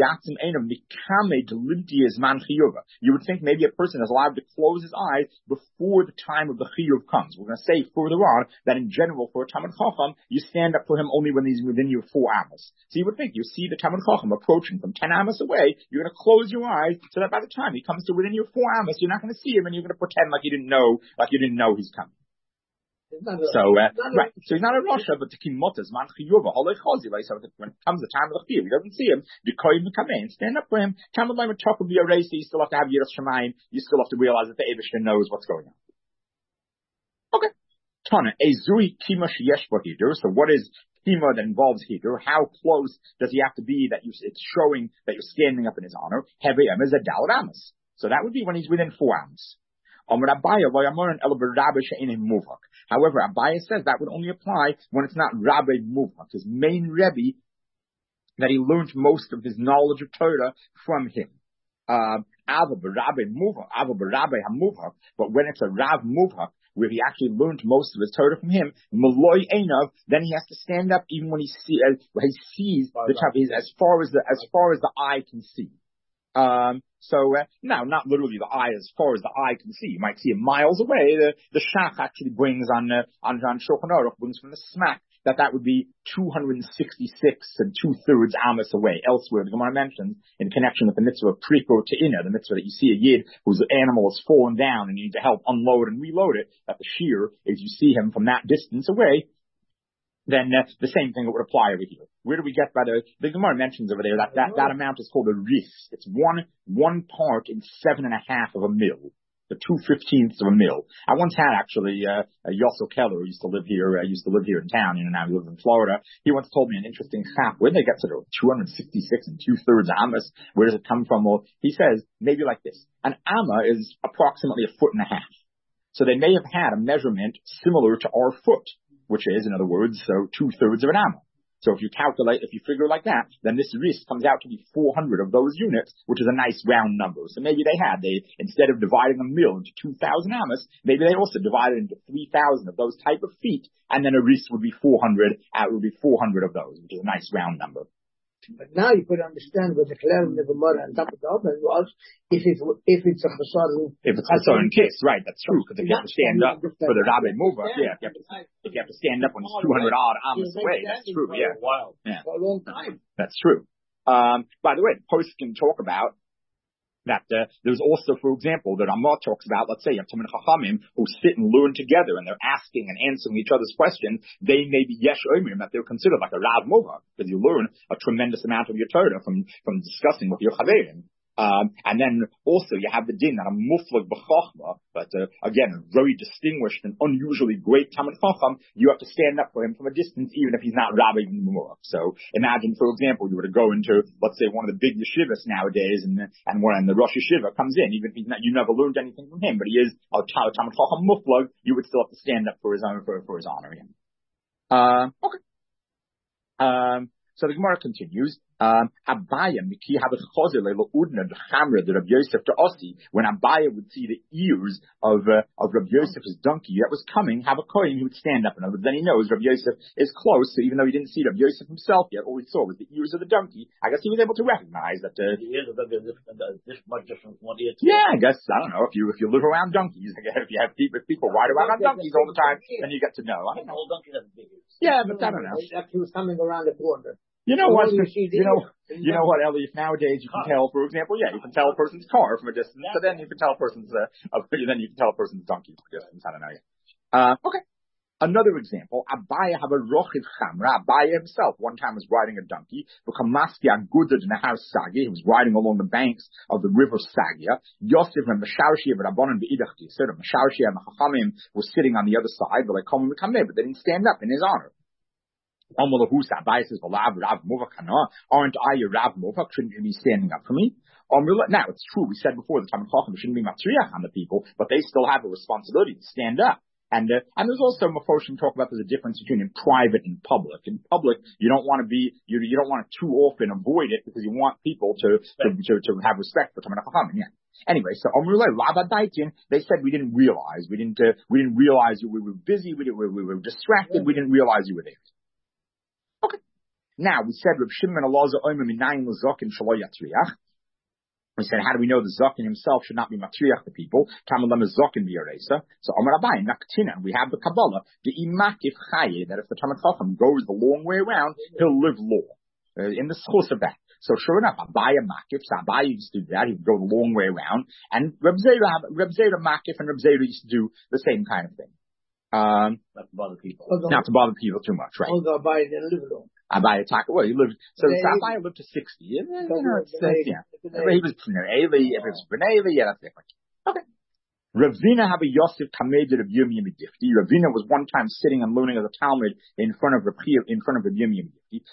think maybe a person is allowed to close his eyes before the time of the chiyuv comes. We're going to say further on that in general for a Talmid Chacham, you stand up for him only when he's within your four amos. So you would think you see the Talmid Chacham approaching from ten amos away, you're going to close your eyes so that by the time he comes to within your four amos, you're not going to see him and you're going to pretend like you didn't know, like you didn't know he's coming. So, uh, right, so he's not a Rasha, but to Kimotas, Man Chiyuva, Holei Chozi, so when it comes the time of the Chiyuv, he doesn't see him, you call him to come in, stand up for him, Talmud Lamed talk will be a race, you still have to have Yiras Shemayim, you still have to realize that the Eibishter knows what's going on. Okay. Tana, Ezui Kima Sheyesh Hidur, so what is Kima that involves Hidur? How close does he have to be that you, it's showing that you're standing up in his honor? Heavy Em is a Dalad Amos. So that would be when he's within four amos. However, Abaye says that would only apply when it's not Rabbi Muvhak, his main Rebbe, that he learned most of his knowledge of Torah from him. Uh, but when it's a Rav Muvhak, where he actually learned most of his Torah from him, Maloi Einav, then he has to stand up even when he, see, uh, when he sees the top, as far as the as far as the eye can see. Um, so, uh, now, not literally the eye as far as the eye can see. You might see it miles away. The, the Shach actually brings on, uh, on, on Shulchan Aruch, brings from the Smack, that that would be two hundred sixty-six and two-thirds amos away. Elsewhere, the Gemara mentions, in connection with the mitzvah of Priko to Inna, the mitzvah that you see a Yid whose animal has fallen down and you need to help unload and reload it, that the shear, if you see him from that distance away, then uh, the same thing would apply over here. Where do we get by the, the Gemara mentions over there that, that, that amount is called a ris. It's one, one part in seven and a half of a mil. The two fifteenths of a mil. I once had actually, uh, uh Yossel Keller, who used to live here, uh, used to live here in town, you know, now he lives in Florida. He once told me an interesting chap. Where did they get to the two hundred sixty-six and two thirds amos? Where does it come from? Well, he says, maybe like this. An amma is approximately a foot and a half. So they may have had a measurement similar to our foot, which is, in other words, so two-thirds of an amma. So if you calculate, if you figure like that, then this risk comes out to be four hundred of those units, which is a nice round number. So maybe they had, they, instead of dividing a mil into two thousand ammas, maybe they also divided into three thousand of those type of feet, and then a risk would be four hundred, uh, it would be four hundred of those, which is a nice round number. But now you could understand what the Claire in the Gemara and top of the oven was, if it's, if it's a chasar. If it's a chasar and kiss, right, that's true, because if you have to stand up for the Rabbi Mova, yeah, if you, have to, if you have to stand up when it's two hundred odd amas away, that's true, yeah. yeah. For a long time. That's true. Um, by the way, the post can talk about that uh, there's also, for example, that Ramah talks about, let's say, you have Talmid Chachamim who sit and learn together and they're asking and answering each other's questions. They may be Yesh Omrim, that they're considered like a Rav Mova, because you learn a tremendous amount of your Torah from, from discussing with your Chaverim. Um, and then also you have the din that a muflag b'chachma, but uh, again, a very distinguished and unusually great Talmid Chacham, you have to stand up for him from a distance, even if he's not Rabbi Mumurah. So imagine, for example, you were to go into, let's say, one of the big yeshivas nowadays, and and when the Rosh Yeshiva comes in, even if he's not, you never learned anything from him, but he is a Talmid Chacham muflag, you would still have to stand up for his own, for, for his honor. Uh, okay. Um, so the Gemara continues. Um, Abaya, Miki Habachozele, Udna, the Hamra, the Rabbi Yosef to Ossi, when Abaya would see the ears of, uh, of Rabbi Yosef's donkey that was coming, Habakoyim, he would stand up, and then he knows Rabbi Yosef is close, so even though he didn't see Rabbi Yosef himself yet, all he saw was the ears of the donkey. I guess he was able to recognize that, uh, the ears of the donkey are this much different from one ear to yeah, I guess, I don't know, if you, if you live around donkeys, I guess if you have people, if people ride around on donkeys all the time, then you get to know. I don't know. All donkeys have big ears. Yeah, but I don't know. He was coming around the corner. You know what? You know, you know what, Ellie? Nowadays you can tell, for example, yeah, you can tell a person's car from a distance, so then you can tell a person's, uh, then you can tell a person's donkey from a distance. I don't know. Uh, okay. Another example, Abaya have a rochiv chamra. Abaya himself one time was riding a donkey. He was riding along the banks of the river Sagia. Yosef and Mashawshi of Rabbanan be'idach Yisur. Mashawshi and the Chachamim were sitting on the other side, but they come and come there, but they didn't stand up in his honor. Abaya says, aren't I your Rav Movak? Shouldn't you be standing up for me? Now, it's true, we said before, the Talmid Chacham shouldn't be matriach on the people, but they still have a responsibility to stand up. And uh, and there's also Mephoshim talk about there's a difference between in private and public. In public, you don't want to be you you don't want to too often avoid it because you want people to to to, to have respect for Talmid Chacham. Yeah. Anyway, so Omrullah Rabadaitin, they said we didn't realize we didn't uh, we didn't realize you we were busy we, did, we, we were distracted we didn't realize you were there. Okay. Now we said Reb Shimon Elazar Omer Minayin L'Zokin Shelo Yatriach. We said, how do we know the Zokin himself should not be matriach the people? Tamalam is Zokin b'Yaresa. So Amar Abai, Naktina, we have the Kabbalah, the Imakif Chaye, that if the Talmid Chacham goes the long way around, he'll live law. Uh, in the schus of that. So sure enough, Abai Makif, so Abai used to do that, he would go the long way around, and Reb Zera, Reb Zera Makif and Reb Zera used to do the same kind of thing. Um, not to bother people. Not to bother people too much, right? Although Abai didn't live long. Abai Taka, well, he lived, so, so Abai lived to sixty. You know, it's, uh, yeah. He was B'nai Eli, if it was B'nai Eli, yeah, that's different. Okay. Ravina have a Yosef Kamed of Yom Yom Difti. Ravina was one time sitting and learning as a Talmud in front of Rav in front of Yom Yom Difti.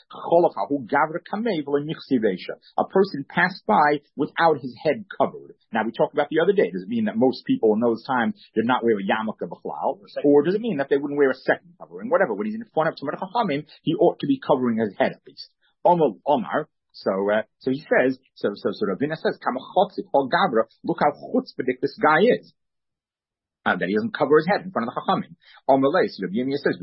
A person passed by without his head covered. Now we talked about the other day. Does it mean that most people in those times did not wear a yarmulke b'chlal, or does it mean that they wouldn't wear a second covering? Whatever. When he's in front of Talmid Chachamim, he ought to be covering his head at least. Omar, Omar. So, uh, so he says. So, so, so Ravina says, look how chutzpahdik this guy is. Uh, that he doesn't cover his head in front of the Chachamim. Amalei, so the Yemia says,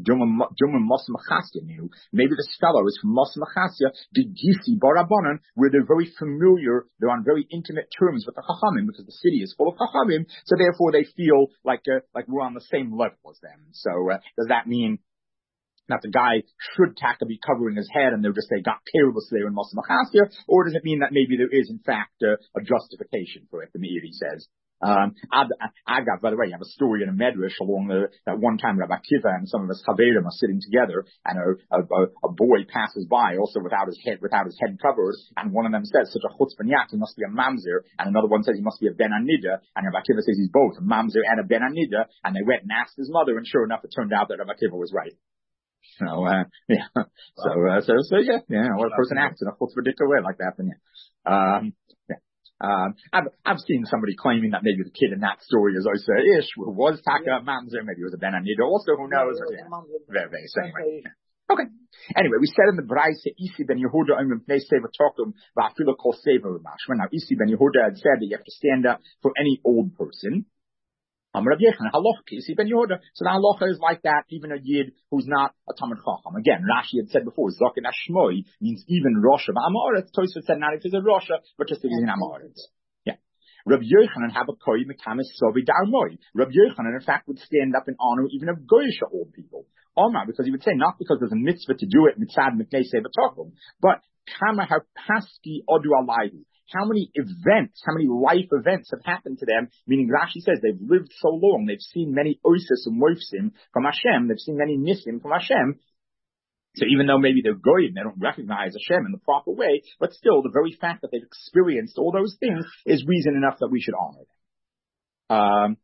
maybe this fellow is from Mos Machasya, the Gisi Barabanan, where they're very familiar, they're on very intimate terms with the Chachamim, because the city is full of Chachamim, so therefore they feel like, uh, like we're on the same level as them. So, uh, does that mean that the guy should taka be covering his head and they'll just say got careless there in Mos Machasya, or does it mean that maybe there is in fact uh, a justification for it, the Meiri says? Um, I got, by the way, I have a story in a medrash along the, that one time Rabbi Kiva and some of his chaverim are sitting together and a, a, a boy passes by also without his head, without his head covered, and one of them says, such a chutzpaniat, he must be a mamzer, and another one says he must be a ben anida, and Rabbi Kiva says he's both a mamzer and a ben anida, and they went and asked his mother, and sure enough it turned out that Rabbi Kiva was right. So, uh, yeah, so, uh, so, so yeah, yeah, when a person acts in a chutzpah way like that, then yeah. Um, yeah. Um, I've, I've seen somebody claiming that maybe the kid in that story is also Ish, who was Taka Mamzer, maybe it was a Ben Anida, also, who knows? Yeah, very, very, so anyway. Yeah. Okay. Anyway, we said in the Braise, Isi ben Yehuda, I'm going to say Vatokum, Vafila Kol Seva Ramashma. Now, Isi ben Yehuda had said that you have to stand up for any old person. So the halacha is like that, even a yid who's not a Talmid Chacham. Again, Rashi had said before, Zokin Ashmoi means even Rosh of Amoritz. Tosfos said not if he's a Rosh, but just if he's an Amoritz. Yeah. Rabbi Yochanan have a koi mekamis sovi darmoi. Rabbi Yochanan, in fact, would stand up in honor even of Goyish old people. Omar, because he would say not because there's a mitzvah to do it mitzad mipnei sevatokum, but kama harpaski odu alayhu. How many events, how many life events have happened to them? Meaning Rashi says they've lived so long, they've seen many oisis and moifsim from Hashem, they've seen many nisim from Hashem. So even though maybe they're goyim, they don't recognize Hashem in the proper way, but still the very fact that they've experienced all those things is reason enough that we should honor them. Um,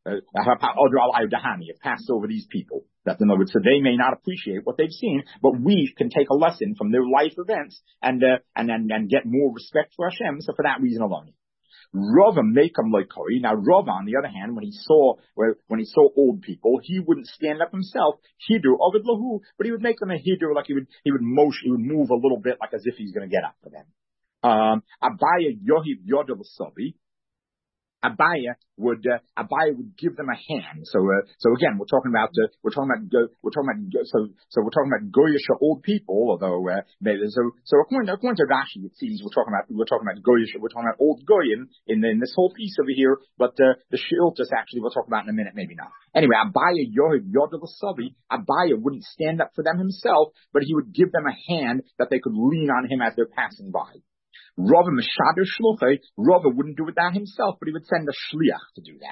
have passed over these people. That in other words, so they may not appreciate what they've seen, but we can take a lesson from their life events and uh, and, and and get more respect for Hashem. So for that reason alone, Rava makam loikori. Now Rava, on the other hand, when he saw when he saw old people, he wouldn't stand up himself. Hidur ovid lahu, but he would make them a hidur, like he would he would motion, he would move a little bit, like as if he's going to get up for them. Um, Abaya yohiv yodav sabi. Abaya would uh, Abaya would give them a hand. So uh, so again, we're talking about uh, we're talking about uh, we're talking about uh, so so we're talking about goyish old people. Although uh, maybe, so so according to, according to Rashi, it seems we're talking about we're talking about goyish we're talking about old goyim in, in this whole piece over here. But uh, the shiltus actually we'll talk about in a minute, maybe not. Anyway, Abaya yohiv yodav sabi. Abaya wouldn't stand up for them himself, but he would give them a hand that they could lean on him as they're passing by. Rava Meshader Shluchai, Rava wouldn't do it that himself, but he would send a shliach to do that.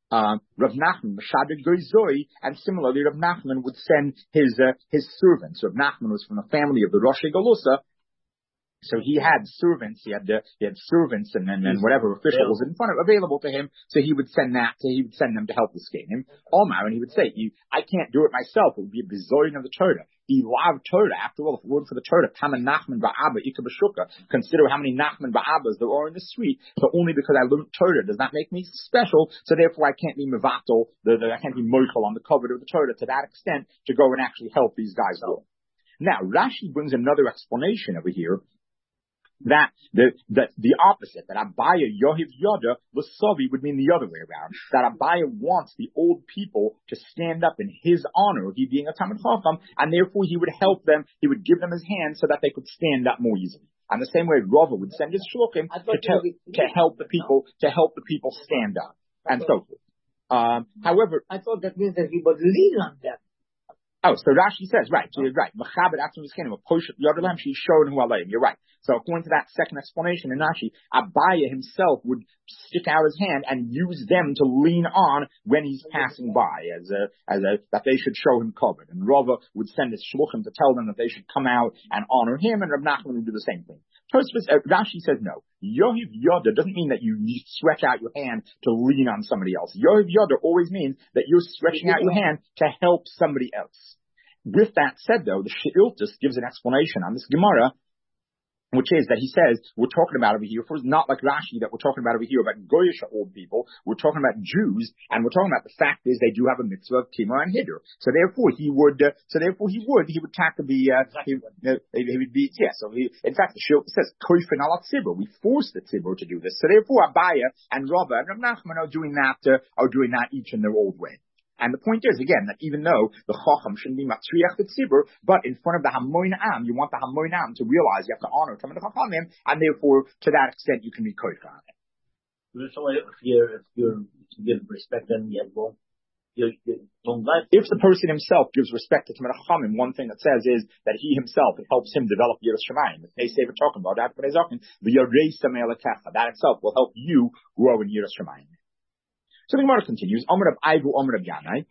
Um, Rav Nachman, Meshaded Goizoi, and similarly, Rav Nachman would send his uh, his servants. Rav Nachman was from the family of the Rosh Galusa, so he had servants. He had uh, he had servants and and, and whatever official was in front of available to him. So he would send that. So he would send them to help escape him. Omar, and he would say, "You, I can't do it myself. It would be a bizoyin of the Torah. He loved Torah. After all, if it weren't for the Torah, Kama Nachman Ba'aba Ika B'Shuka. Consider how many Nachman Ba'abas there are in the street. So only because I learned Torah does not make me special. So therefore, I can't be mevatel. The, the I can't be moichel on the cover of the Torah to that extent to go and actually help these guys out." Now Rashi brings another explanation over here. That the, the the opposite, that Abaya Yohiv Yoda Lasavi would mean the other way around. That Abaya wants the old people to stand up in his honor, he being a Talmid Chacham, and therefore he would help them, he would give them his hand so that they could stand up more easily. And the same way Rava would send his shluchim to, tell, to help the people, to help the people stand up, and so forth. Um, however, I thought that means that he would lean on them. Oh, so Rashi says, right, so you're right. She's showing who alayim. You're right. So according to that second explanation in Rashi, Abaya himself would stick out his hand and use them to lean on when he's passing by, as a, as a, that they should show him covered. And Rava would send his shluchim to tell them that they should come out and honor him, and Rav Nachman would do the same thing. Tosfos, uh, Rashi says no. Yohiv Yoda doesn't mean that you, you stretch out your hand to lean on somebody else. Yohiv Yoda always means that you're stretching out your hand to help somebody else. With that said, though, the She'iltus gives an explanation on this Gemara, which is that he says, we're talking about over here, for not like Rashi, that we're talking about over here about Goyish old people, we're talking about Jews, and we're talking about the fact is they do have a mitzvah of Timur and Hiddur. So therefore he would, uh, so therefore he would, he would tackle the, uh, he, uh, he would be, yeah, so he, in fact, the She'iltus says, Koifin ala tzibur, we force the tzibur to do this. So therefore Abaya and Rava and Rav Nachman are doing that, uh, are doing that each in their old way. And the point is, again, that even though the Chacham shouldn't be matriach the tzibur, but in front of the Hamoin Am, you want the Hamoin Am to realize you have to honor some of the Chachamim, and therefore, to that extent, you can be koifa on it. So if you're, if you're, to give respect, then you have well, you, you don't like. If the person himself gives respect to Talmid Chachamim, one thing that says is that he himself, it helps him develop Yiras Shamayim. If they say we're talking about that, but the that itself will help you grow in Yiras Shamayim. So the Gemara continues, Omer of Aivu, Omer of Yanai,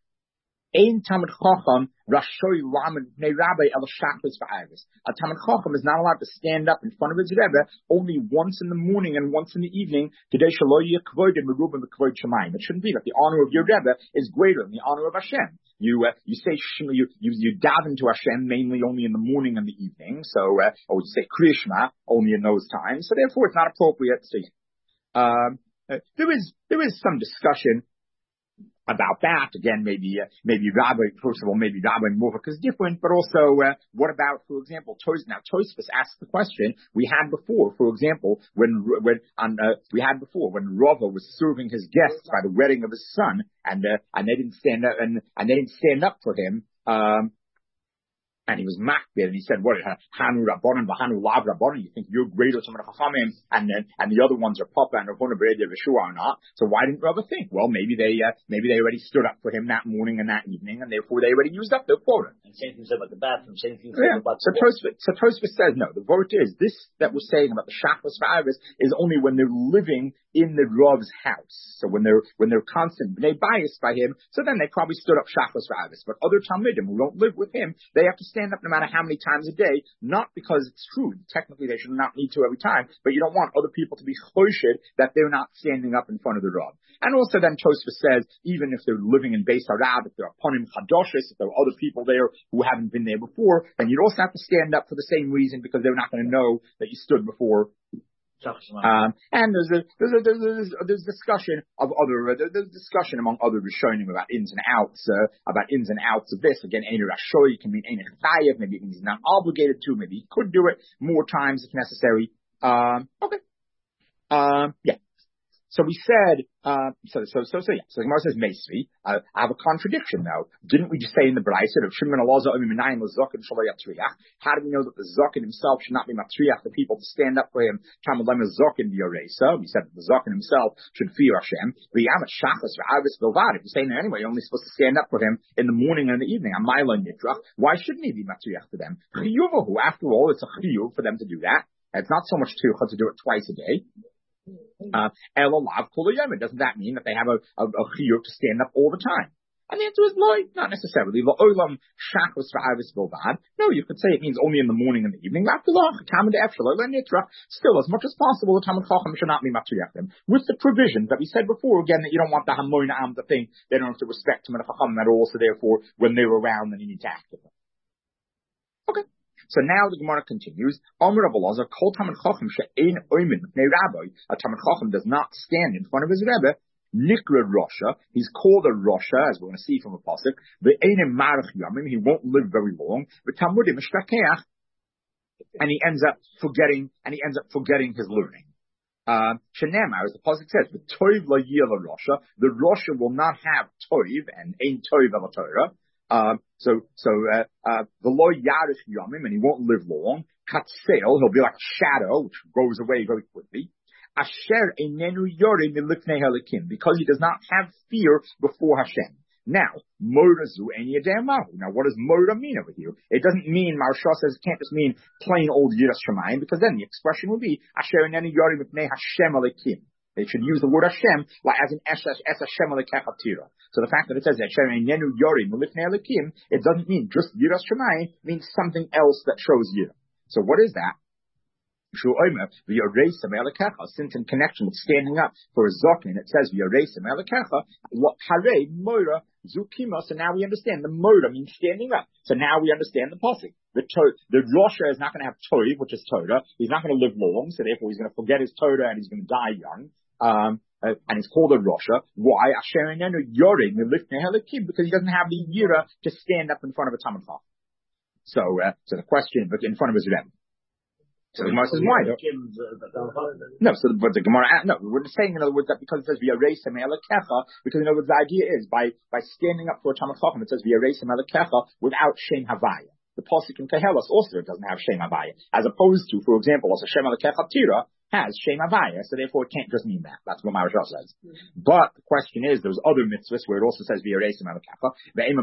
Ein Talmid Chacham, Rashoy Lamed, Bnei Rabbi El Shachris V'Avis. A Talmid Chacham is not allowed to stand up in front of his Rebbe only once in the morning and once in the evening, Kedei Shelo Yeh Kvoid and Merubim Kvoid Shemayim. It shouldn't be that the honor of your Rebbe is greater than the honor of Hashem. You, uh, you say, you, you, you daven to Hashem mainly only in the morning and the evening, so, uh, or you say Kriya Shema only in those times, so therefore it's not appropriate to say, um, Uh, there is there is some discussion about that. Again, maybe uh, maybe Rabbi, first of all, maybe Rabbi Muvak is different, but also uh, what about, for example, Tos? Now Tosfos asked the question we had before. For example, when when on uh, we had before when Rava was serving his guests by the wedding of his son, and uh, and they didn't stand up and and they didn't stand up for him. Um, And he was makbid, and he said, "What? Hanu Rabbanon, V'Hanu Lav Rabbanon. You think you're greater than the Chachamim, and then and the other ones are Papa and Ravona Beredia Veshua or not? So why didn't Rava think? Well, maybe they uh, maybe they already stood up for him that morning and that evening, and therefore they already used up their quota." And same thing said about the bathroom. Same thing yeah. said about so the Tosfos, so Tosfos says no. The vote is this that we're saying about the Shachos V'Avis is only when they're living in the Rav's house. So when they're when they're constant bnei bias by him, so then they probably stood up Shachos V'Avis. But other Talmidim who don't live with him, they have to stand up no matter how many times a day, not because it's true. Technically, they should not need to every time, but you don't want other people to be choshid that they're not standing up in front of the Rav. And also then Tosfos says, even if they're living in Beis Harab, if there are Ponim Chadoshis, if there are other people there who haven't been there before, then you'd also have to stand up for the same reason, because they're not going to know that you stood before. Um, and there's a, there's a, there's a, there's, a, there's discussion of other, uh, there's discussion among other Rishonim about ins and outs, uh, about ins and outs of this. Again, Einer Rashoy can mean Einer Chayev, maybe it means he's not obligated to, maybe he could do it more times if necessary. Um, okay. Um, yeah. So we said, uh, so, so, so, so, yeah. So the Gemara says, Meisvi, uh, I have a contradiction now. Didn't we just say in the Brisa of Shimon Elazar, Omiminayim, Zakin, Shalay Yatriach? How do we know that the Zakin himself should not be Matriach, the people to stand up for him? Talmud Lema Zakin V'Yoresa. We said that the Zakin himself should fear Hashem. V'Yamat Shachas V'Avis Bilvad. If you're saying that anyway, you're only supposed to stand up for him in the morning and in the evening. Amayla Nitrach. Why shouldn't he be Matriach to them? Chiyuvahu. After all, it's a chiyuv for them to do that. It's not so much to to do it twice a day. Uh, doesn't that mean that they have a, a, a chiyuv to stand up all the time? And the answer is loy, not necessarily. No, you could say it means only in the morning and the evening. Still, as much as possible, the Talmud Chacham should not be matriachim. With the provisions that we said before, again, that you don't want the hamoina am to think they don't have to respect him and the Chacham at all, so therefore, when they're around, then you need to act with them. Okay. So now the Gemara continues. Omer Rav Elazar, kol Talmud Chacham she'ein oimin mipnei rabbi. A Talmud Chacham does not stand in front of his Rebbe. Nikra Rosha, he's called a Rosha, as we're going to see from a pasuk. The Einim Marach Yamim, he won't live very long. But Talmudim Mishtakeach, and he ends up forgetting, and he ends up forgetting his learning. Uh, Shenemar, as the pasuk says, the Toiv La Yila Rosha, the Rosha will not have Toiv and Ein Toiv Ala Torah. Um, so, so, uh, uh, the Lo Yarich Yamim, and he won't live long. Katseil, he'll be like a shadow, which goes away very quickly. Asher enenu yore milifnei helikim, because he does not have fear before Hashem. Now, morazu eni ademahu. Now, what does mora mean over here? It doesn't mean, Maharsha says, it can't just mean plain old yiras shemayim, because then the expression would be asher enenu yore milifnei Hashem helikim. They should use the word Hashem like as an es Hashem lekechatira. So the fact that it says asher enenu yore milifnei helikim, it doesn't mean just yiras shemayim. It means something else that shows yira. So what is that? Since in connection with standing up for a zokin, it says hare moira zukima. So now we understand the moira means standing up. So now we understand the pasuk. The to- the Rosha is not going to have toiv, which is Torah. He's not going to live long, so therefore he's going to forget his Torah and he's going to die young. Um, uh, and it's called a Rosha. Why? Because he doesn't have the yira to stand up in front of a Talmud Chacham. So, uh, so the question, but in front of his Rebbe. So the Gemara says, why? No, so but the Gemara, no, we're saying in other words that because it says v'yareisem elakecha, because in other words the idea is by by standing up for a Talmud Chacham, it says v'yareisem elakecha without shem havaya. The pasuk in Kehelos also doesn't have shem havaya, as opposed to, for example, also shem elakecha tira has shem havaya, so therefore it can't just mean that. That's what Maharsha says. Mm-hmm. But the question is, there's other mitzvahs where it also says v'yareisem elakecha.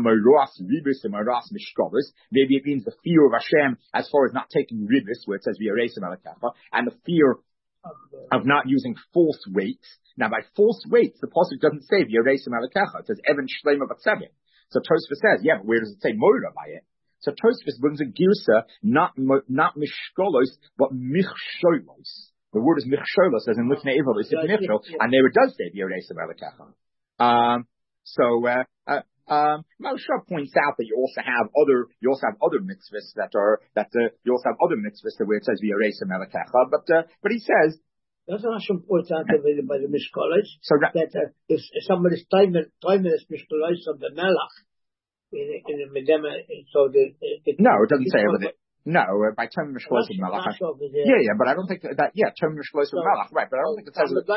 Maybe it means the fear of Hashem as far as not taking ribis, where it says v'yareisem elakecha, and the fear of not using false weights. Now, by false weights, the pasuk doesn't say v'yareisem elakecha. It says even shlema b'tzevim. So Tosfos says, yeah, but where does it say moira by it? So Tosfos brings a girsa, not not mishkolos, but michsholos. The word is michsholos, as in lifnei ivol, is michshol, and there it does say v'yareisem elakecha. Um, so, uh, uh, um, Moshe points out that you also have other, you also have other mitzvahs that are, that, uh, you also have other mitzvahs where it says v'yareisem elakecha, but, uh, but he says, that's not some point out by the mishkolos, so that, that, uh, if somebody's timing, timing is mishkolos of the melach, in, in the medema, so the, it, no, it doesn't say over there. No, uh, by term mishkolos of melach. Yeah, yeah, but I don't think that, that yeah, term mishkolos of melach, right, but I don't think it says it.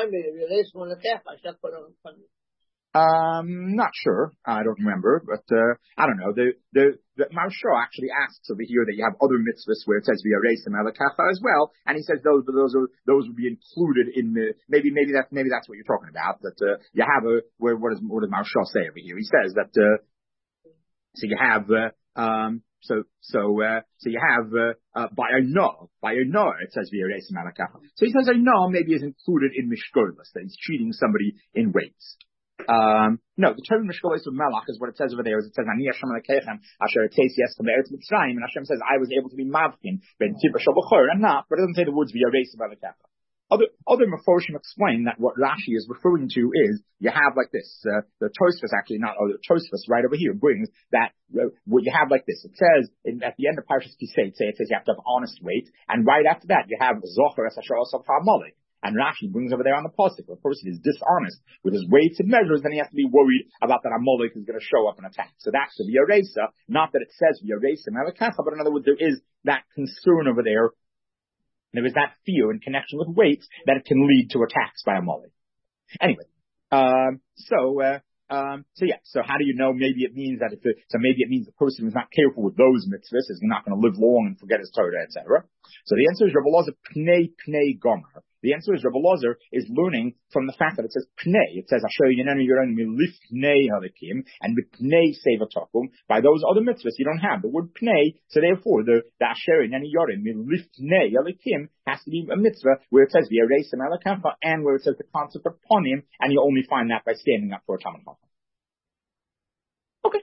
Um, not sure. I don't remember, but, uh, I don't know. The, the, the Maharsha actually asks over here that you have other mitzvahs where it says v'yareisem elakecha as well, and he says those, those are, those would be included in the, maybe, maybe that's, maybe that's what you're talking about, that, uh, you have a, where, what does, what does Maharsha say over here? He says that, uh, so you have, uh, um, so, so, uh, so you have, uh, uh, by a no, by a no, it says v'yareisem elakecha. So he says a no maybe is included in mishkolos, that he's treating somebody in weights. Um, no, the term mishkolos of melach is what it says over there. Is it says Ani Hashem Elokechem Asher Teis Yeschem Be'eretz Mitzrayim, and Hashem says I was able to be mavkin ben Tibah Shel B'chor, and not, but it doesn't say the words v'yareisem elakecha. Other other Meforshim explain that what Rashi is referring to is you have like this. Uh, the Tosfos actually not oh, the Tosfos right over here brings that uh, what you have like this. It says in, at the end of Parshas Kisei, it says you have to have honest weight, and right after that you have Zocher Es Asher Osav Ha'amalek. And Rashi brings over there on the pasuk, if a person is dishonest with his weights and measures, then he has to be worried about that Amalek is going to show up and attack. So that's the v'yaresa, not that it says v'yaresa melekacha, but in other words, there is that concern over there. There is that fear in connection with weights that it can lead to attacks by Amalek. Anyway, um, so, uh, um, so yeah, so how do you know? Maybe it means that if the, so maybe it means the person is not careful with those mitzvahs, is not going to live long and forget his Torah, et cetera. So the answer is Rav Elazar pnei pnei gomer. The answer is Rabbi Elazar is learning from the fact that it says pnei. It says Asher Yinenu Yoren Milifnei Halikim and Pnei Sevatakum. By those other mitzvahs, you don't have the word pnei. So therefore, the, the Asher Yinenu Yoren Milifnei Halikim has to be a mitzvah where it says V'yareisem Elakacha and where it says the concept of ponim, and you only find that by standing up for a Talmud Chacham. Okay.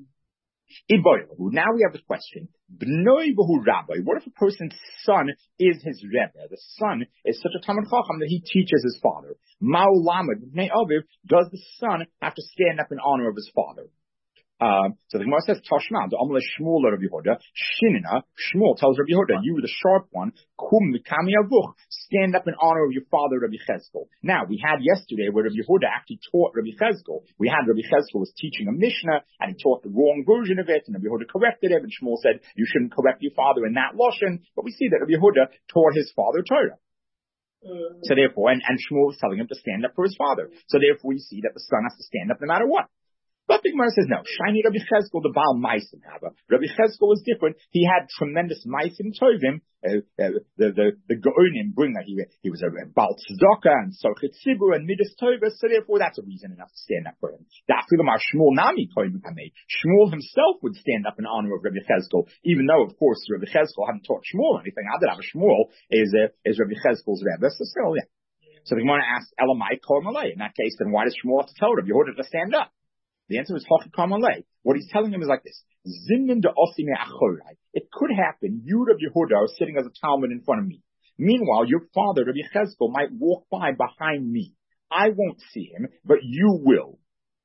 Now we have the question. Bnoi Bahu Rabbi. What if a person's son is his Rebbe? The son is such a Talmud Chacham that he teaches his father. Ma'u Lamed Bnei Aviv. Does the son have to stand up in honor of his father? Um, so the Gemara says, Tashma, the Amalei Shmuel Rabbi Yehuda, Shinina, Shmuel tells Rabbi Yehuda, you the sharp one, Kum Mikami Avuch, stand up in honor of your father Rabbi Cheskel. Now, we had yesterday where Rabbi Yehuda actually taught Rabbi Cheskel. We had Rabbi Cheskel was teaching a Mishnah, and he taught the wrong version of it, and Rabbi Yehuda corrected him, and Shmuel said, you shouldn't correct your father in that Lashon, but we see that Rabbi Yehuda taught his father Torah. Mm. So therefore, and, and Shmuel was telling him to stand up for his father. So therefore, we see that the son has to stand up no matter what. But the Gemara says, no, Shiny Rabbi Cheskel, the Baal Maisim Haba. Rabbi Cheskel was different. He had tremendous Maisim Tovim. Uh, uh, the, the, the Gaonim bring that he, he was a Baal Tzedakah and Sochet Tzibur and Midas Tovah, so therefore that's a reason enough to stand up for him. Shmuel Nami Shmuel himself would stand up in honor of Rabbi Cheskel, even though, of course, Rabbi Cheskel hadn't taught Shmuel anything. I did have a Shmuel is, uh, is Rabbi Cheskel's Rebbe, so still, yeah. So the Gemara asks, Elamai Kol Malay. In that case, then why does Shmuel have to tell Rabbi Yehuda to stand up? The answer is Hochikam Alei. What he's telling him is like this. Zinnin de Osime Achorai. It could happen, you, Rabbi Yehuda, are sitting as a Talmud in front of me. Meanwhile, your father, Rabbi Cheskel, might walk by behind me. I won't see him, but you will.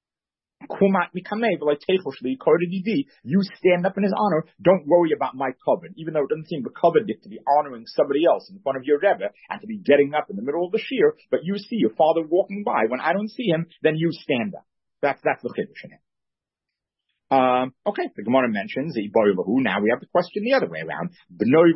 You stand up in his honor. Don't worry about my covenant, even though it doesn't seem covenant to be honoring somebody else in front of your Rebbe and to be getting up in the middle of the shir, but you see your father walking by. When I don't see him, then you stand up. That's, that's the chiddush in it. Um, okay, the Gemara mentions, now we have the question the other way around. Maybe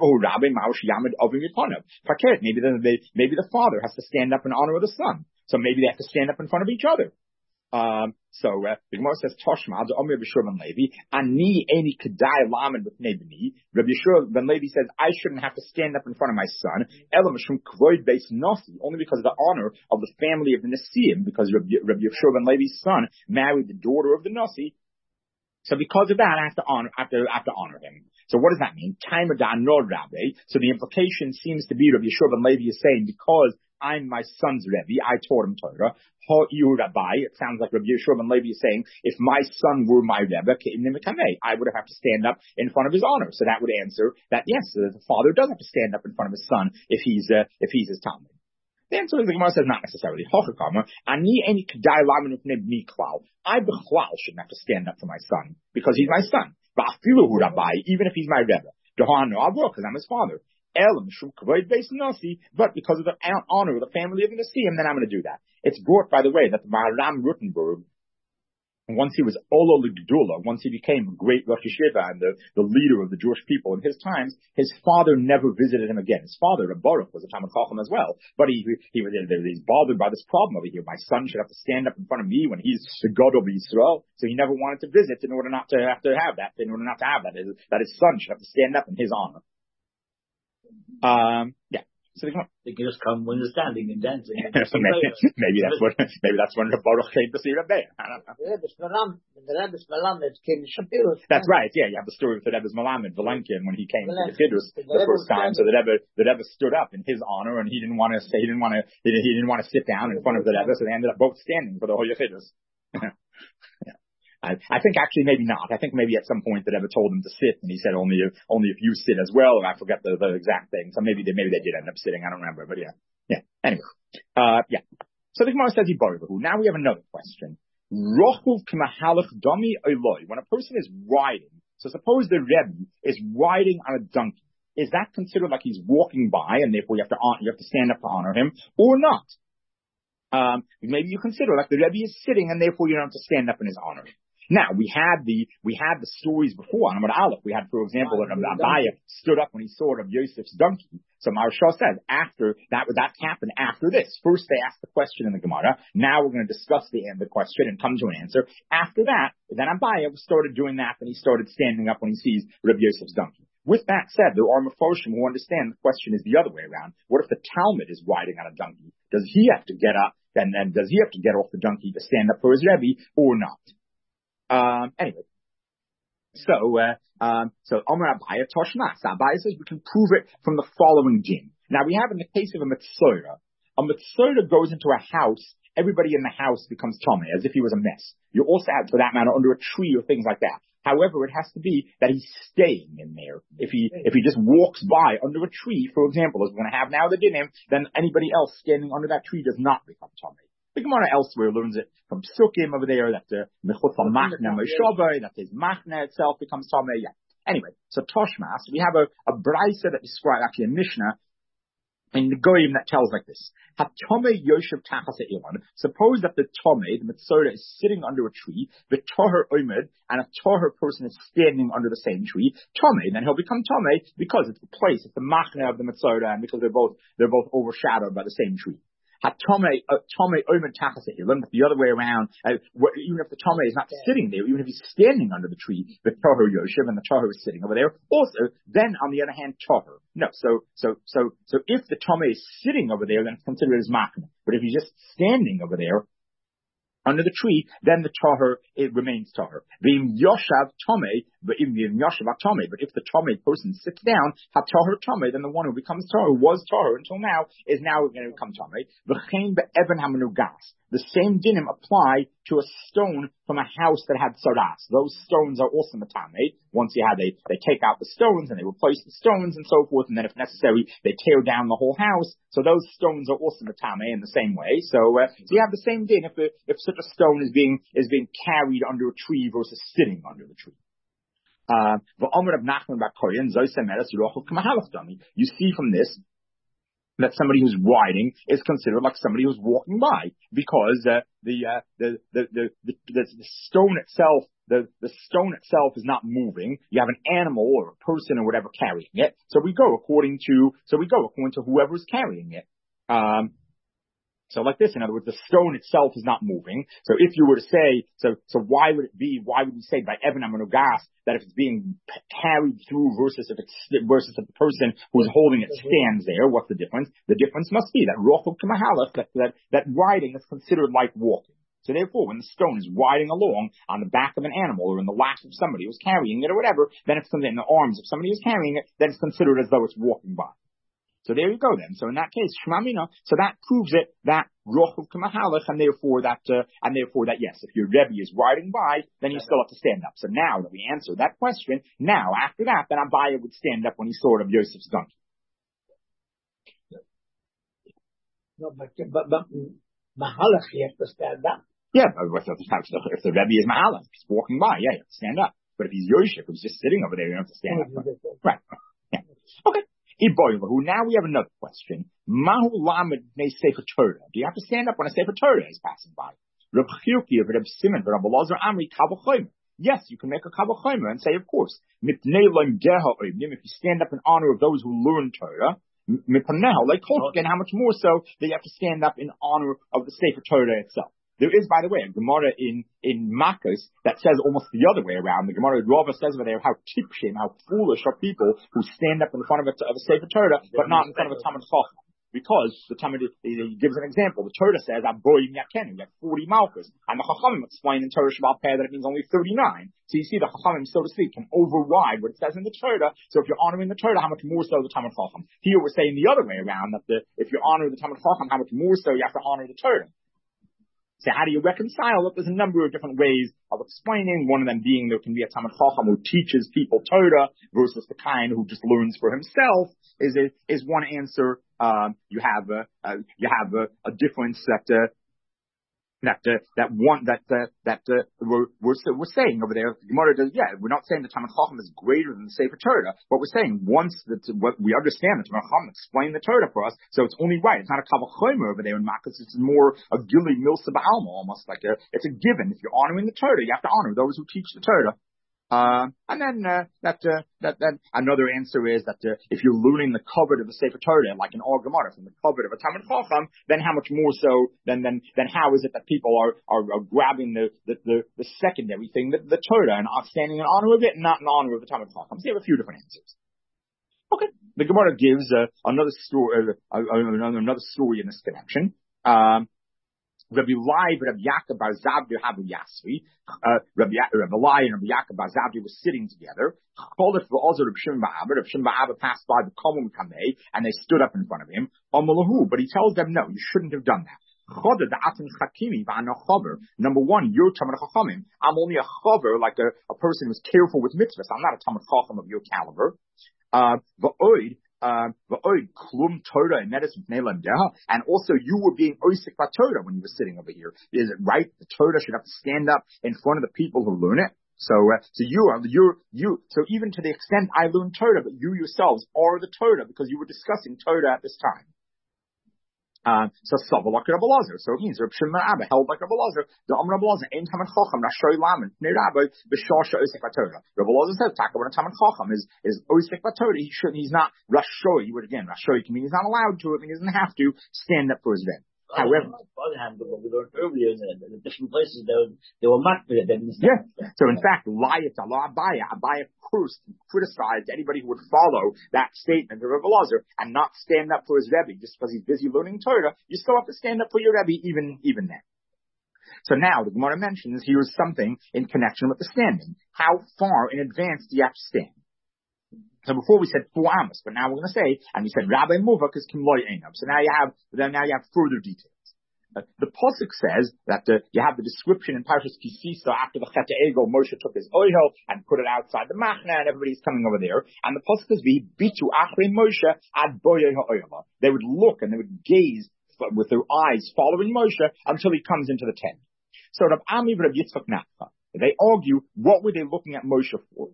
the, maybe the father has to stand up in honor of the son. So maybe they have to stand up in front of each other. Um, so, uh, the Gemara says, Toshma, the Omer B'Shur ben Levi, Ani Eni Kedai Lamed B'Pnei B'ni. Rabbi Yeshua ben Levi says, I shouldn't have to stand up in front of my son, Ela Mishum Kvoid Beis Nasi, only because of the honor of the family of the Nasiim, because Rabbi, Rabbi Yeshua ben Levi's son married the daughter of the Nasi. So because of that, I have to honor, I have to, I have to honor him. So what does that mean? Taimadan Nor Rabbi. So the implication seems to be Rabbi Yeshua ben Levi is saying, because I'm my son's Rebbe, I taught him Torah. It sounds like Rabbi Yeshua ben Levi is saying, if my son were my Rebbe, I would have to stand up in front of his honor. So that would answer that, yes, the father does have to stand up in front of his son if he's, uh, if he's his Talmud. The answer is the Gemara says not necessarily. I b'chlal shouldn't have to stand up for my son because he's my son. Even if he's my Rebbe. Because I'm his father. But because of the honor of the family of the Nasiim, then I'm going to do that. It's brought, by the way, that the Maharam Rutenberg, once he was Olo L'Gdula, once he became a great Rosh Yeshiva and the, the leader of the Jewish people in his times, his father never visited him again. His father, Reb Baruch, was a Talmud Chacham as well, but he, he was he's bothered by this problem over here. My son should have to stand up in front of me when he's the God of Yisrael, so he never wanted to visit in order not to have to have that, in order not to have that, that his son should have to stand up in his honor. Um, yeah. So they, they can just come when they're standing and dancing. And so maybe, maybe that's what maybe that's when the Baruch came to see Rebbe. I don't know. That's right. Yeah, you have the story with the Rebbe's Malamed Valenkin when he came to the Kiddush the first time. So the Rebbe the Rebbe stood up in his honor, and he didn't want to say he didn't want to he didn't, he didn't want to sit down in front of the Rebbe, so they ended up both standing for the whole Kiddush. Yeah. I, I think actually maybe not. I think maybe at some point the Rebbe told him to sit, and he said only if, only if you sit as well, and I forget the, the exact thing. So maybe they, maybe they did end up sitting. I don't remember, but yeah. Yeah. Anyway. Uh, yeah. So the Gemara says, now we have another question. When a person is riding, so suppose the Rebbe is riding on a donkey, is that considered like he's walking by, and therefore you have to honor, you have to stand up to honor him, or not? Um, maybe you consider like the Rebbe is sitting, and therefore you don't have to stand up in his honor. Now, we had the, we had the stories before on Amud Aleph. We had, for example, that Abaye stood up when he saw Rabbi Yosef's donkey. So Maharsha says, after, that, that happened after this. First they asked the question in the Gemara. Now we're going to discuss the, the question and come to an answer. After that, then Abaye started doing that, and he started standing up when he sees Rabbi Yosef's donkey. With that said, there are Mefarshim who understand the question is the other way around. What if the Talmud is riding on a donkey? Does he have to get up, and then does he have to get off the donkey to stand up for his Rebbe, or not? Um, anyway. So, uh, um, so, Omer Abaya Toshmas. Abaya says we can prove it from the following din. Now, we have in the case of a Mitzora, a Mitzora goes into a house, everybody in the house becomes Tomei, as if he was a mess. You also have, for that matter, under a tree or things like that. However, it has to be that he's staying in there. If he, if he just walks by under a tree, for example, as we're going to have now the dinim, then anybody else standing under that tree does not become Tomei. The Gemara elsewhere learns it from Sukkim over there, that the Mechutz Machna Moshavai, that his Machna itself becomes Tomei. Yeah. Anyway, so Toshmas, we have a, a Braisa that describes, actually a Mishnah, in the Goyim that tells like this. HaTomei Yoshev Tachas Ha'ilon. Suppose that the Tomei, the Mitzora, is sitting under a tree, the Toher Omed, and a Toher person is standing under the same tree. Tomei, then he'll become Tomei because it's the place, it's the Machna of the Mitzora, and because they're both, they're both overshadowed by the same tree. HaTomei, uh, Tomei Omed Tachas Ha'ilon, but the other way around, uh, wh- even if the Tomei is not sitting there, even if he's standing under the tree, the Toher Yoshev and the Toher is sitting over there, also, then on the other hand, Toher. No, so, so, so, so if the Tomei is sitting over there, then it's considered as Machna. But if he's just standing over there, under the tree, then the Toher, it remains Toher. V'im Yoshav Tomei, v'im Yoshav Tomei, but if the Tomei person sits down, HaToher Tomei, then the one who becomes Toher, who was Toher until now, is now going to become Tomei. V'chein be'evan hamenugas. The same dinim apply to a stone from a house that had saras. Those stones are also matame. Once you have, they, they take out the stones and they replace the stones and so forth, and then if necessary, they tear down the whole house. So those stones are also matame in the same way. So, uh, so you have the same din if, if such a stone is being, is being carried under a tree versus sitting under the tree. Uh, you see from this, that somebody who's riding is considered like somebody who's walking by, because uh, the, uh, the, the the the the the stone itself, the the stone itself is not moving. You have an animal or a person or whatever carrying it. So we go according to so we go according to whoever's carrying it. Um, So like this, in other words, the stone itself is not moving. So if you were to say, so so why would it be, why would you say by Evan Amonogas that if it's being carried through versus if it's, versus if the person who's holding it stands there, what's the difference? The difference must be that Rochel Kamahalach, that, that, that riding is considered like walking. So therefore, when the stone is riding along on the back of an animal or in the lap of somebody who's carrying it or whatever, then it's in the arms of somebody who's carrying it, then it's considered as though it's walking by. So there you go then. So in that case, Shmamina, so that proves it that Rochel Kamahalach, and therefore that, uh, and therefore that yes, if your Rebbe is riding by, then you still have to stand up. So now that we answered that question, now after that, then Abaya would stand up when he saw of Yosef's donkey. No, but, but, but Mahalach, he has to stand up. Yeah, but if the, if the Rebbe is Mahalach, he's walking by, yeah, you have to stand up. But if he's Yosef, who's just sitting over there, you don't have to stand up. Right. Yeah. Okay. Now we have another question. Mahu lamed ne sefer Torah. Do you have to stand up when a sefer Torah is passing by? Reb Chilki of Reb Simon, Reb Elazar Amri Kavachomer. Yes, you can make a Kavachomer and say, of course, mipnei loim geha oivnim. If you stand up in honor of those who learn Torah, mipaneha like Kolchkin, how much more so that you have to stand up in honor of the sefer Torah itself. There is, by the way, a Gemara in, in Makos that says almost the other way around. The Gemara Rava says over there how tipshim, how foolish are people who stand up in front of a, of a Sefer Torah, but not in front of a Talmud Chacham. Because the Talmud, he gives an example. The Torah says, Aboyim Yakenu, you have forty Malchus. And the Chachamim explain in Torah Shabbat Peh that it means only thirty-nine. So you see the Chachamim, so to speak, can override what it says in the Torah. So if you're honoring the Torah, how much more so the Talmud Chacham? Here we're saying the other way around, that the, if you honor the Talmud Chacham, how much more so you have to honor the Torah. So how do you reconcile it? There's a number of different ways of explaining. One of them being there can be a Talmud Chacham who teaches people Torah versus the kind who just learns for himself. Is it is one answer? Um, you have a, a you have a, a difference that uh, that uh, that one that uh, that uh, we're, we're we're saying over there. The Gemara does, yeah, we're not saying the Talmud Chacham is greater than the Sefer Torah, but we're saying once that what we understand the Talmud Chacham explain the Torah for us, so it's only right. It's not a Kavachomer over there in Makos. It's more a Gili Milsa Ba'alma, almost like a it's a given. If you're honoring the Torah, you have to honor those who teach the Torah. Uh, and then, uh, that, uh, that, that, another answer is that, uh, if you're learning the cover of the Sefer Torah, like an Or Gemara from the cover of a Talmud Chacham, then how much more so, then, then, then how is it that people are, are, are grabbing the, the, the, the secondary thing, the, the Torah, and are standing in honor of it, and not in honor of the Talmud Chacham? So you have a few different answers. Okay. The Gemara gives uh, another story, uh, uh, another story in this connection. Um, Rabbi Lai, Rabbi Yaakov bar Zabdi Habu Yasvi, uh, Rabbi Lai and Rabbi Yaakov bar Zabdi were sitting together. Called it for also Rabbi Shimon bar Abba. Rabbi Shimon bar Abba passed by the Komum Kamei, and they stood up in front of him. Amalahu, but he tells them, no, you shouldn't have done that. Number one, you're Talmid Chachamim. I'm only a chaver, like a, a person who's careful with mitzvahs. I'm not a Talmid Chacham of your caliber. Uh, va'oid, uh, va'oid, klum Torah and medicine, and also you were being oisik by Torah when you were sitting over here. Is it right? The Torah should have to stand up in front of the people who learn it. So, uh, so you are, you, you, so even to the extent I learned Torah, but you yourselves are the Torah because you were discussing Torah at this time. Uh, so Sava like Rabbi Lazar. So it means Rabbi Shimon Abba held like Rabbi Lazar. The Amr Rabbi Lazar ain't Talmid Chacham Rashoy Laman Pnei Rabbi B'Shasha Osek B'Torah. Rabbi Lazar says Taka when a Talmid Chacham is is Osek B'Torah. He shouldn't. He's not Rashoy. But again, Rashoy can mean he's not allowed to. It means he doesn't have to stand up for his red. However, on the other hand, what we learned earlier is that in different places they were, they were mocked for it. Yeah. So in fact, Layat Allah Abaya, Abaya cursed and criticized anybody who would follow that statement of Rabbi Lazar and not stand up for his Rebbe just because he's busy learning Torah. You still have to stand up for your Rebbe even, even then. So now the Gemara mentions here's something in connection with the standing. How far in advance do you have to stand? So before we said four amos, but now we're going to say, and we said Rabbi Muvak is Kimloy Einam. So now you have, then now you have further details. Uh, the Pasuk says that uh, you have the description in Parshas Kisisa after the Chet Ego, Moshe took his oil and put it outside the Machna, and everybody's coming over there. And the Pasuk is bitu achrei Moshe ad boyei ha'oila. They would look and they would gaze with their eyes following Moshe until he comes into the tent. So Rav Ami Rav Yitzchak Nachman, they argue, what were they looking at Moshe for?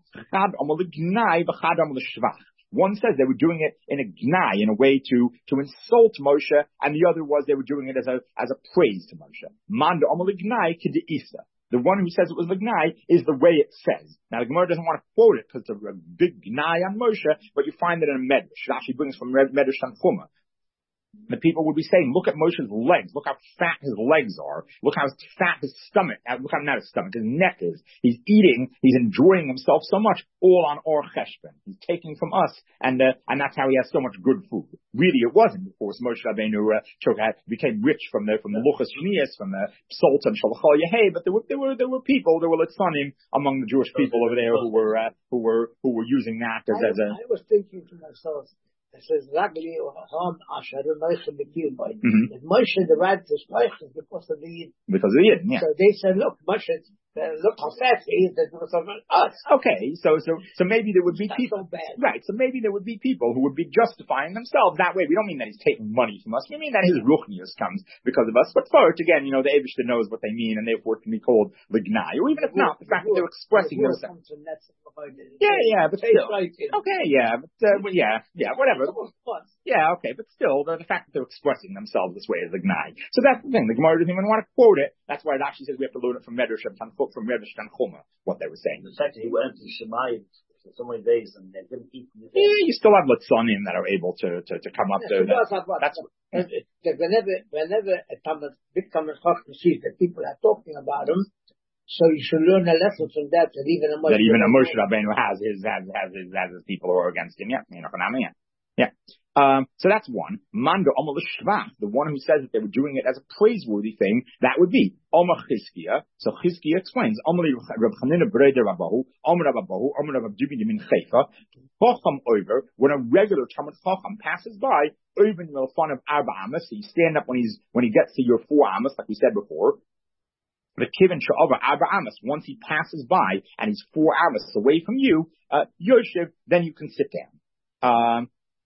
One says they were doing it in a gnai, in a way to, to insult Moshe, and the other was they were doing it as a, as a praise to Moshe. Manda amal gnai k'de'isa. The one who says it was the gnai is the way it says. Now the Gemara doesn't want to quote it because it's a big gnai on Moshe, but you find it in a Medrash. It actually brings from Medrash Tanchuma. The people would be saying, look at Moshe's legs. Look how fat his legs are. Look how fat his stomach, look how, not his stomach, his neck is. He's eating, he's enjoying himself so much, all on Or Cheshbon. He's taking from us, and uh, and that's how he has so much good food. Really, it wasn't. Of course, Moshe Rabbeinu uh, became rich from the, from the Luchas Shnias, from the Salt and Shalachal Yehei, but there were, there were, there were people, there were Litzanim among the Jewish people over there who were, uh, who were, who were using that as, as a... I was thinking to myself, it says, Ragli or Ham Asher, Moshe Bekir by. Moshe, the right to strike is because of the Yid. Because of the Yid, yeah. So they said, look, Moshe, uh, look how fat he is, that was of us. Okay, so, so, so maybe there would be It's people. not so bad. Right, so maybe there would be people who would be justifying themselves that way. We don't mean that he's taking money from us. We mean that his ruchnius comes because of us. But first, again, you know, the Eibishter knows what they mean, and therefore it can be called Lignai. Or even if not, the fact that they're expressing themselves. Yeah, yeah, but still. Okay, yeah, but, uh, well, yeah, yeah, whatever. Yeah, okay, but still, the, the fact that they're expressing themselves this way is Lignai. So that's the thing. The Gemara doesn't even want to quote it. That's why it actually says we have to learn it from Medrash and from Medrash and Chuma, what they were saying. The fact that he went to Shemayim for so many days and they didn't eat. Yeah, you still have Litzanim that are able to, to, to come up yeah, to that. That's what, whenever, whenever a Talmud, big Talmud Chacham sees that people are talking about him, so you should learn a lesson from that, that even a Moshe, that even a Moshe Rabbeinu has his, has, has his, has his people who are against him. Yeah, you know, yeah. Um, so that's one. Mando Omer L'Shvach, the one who says that they were doing it as a praiseworthy thing, that would be Omer Chizkiah. So Chizkiah explains, Omer Reb Chanina Breder Rabbahu, Omer Rabbahu, Omer Rabbahu Min Chaifa, Chacham over, when a regular Talmud Chacham passes by, even in the fun of Arba Amos, so you stand up when he's, when he gets to your four Amos, like we said before, the Kivin Sha'ava Arba Amos, once he passes by and he's four Amos away from you, uh, Yoshev, then you can sit down. Um,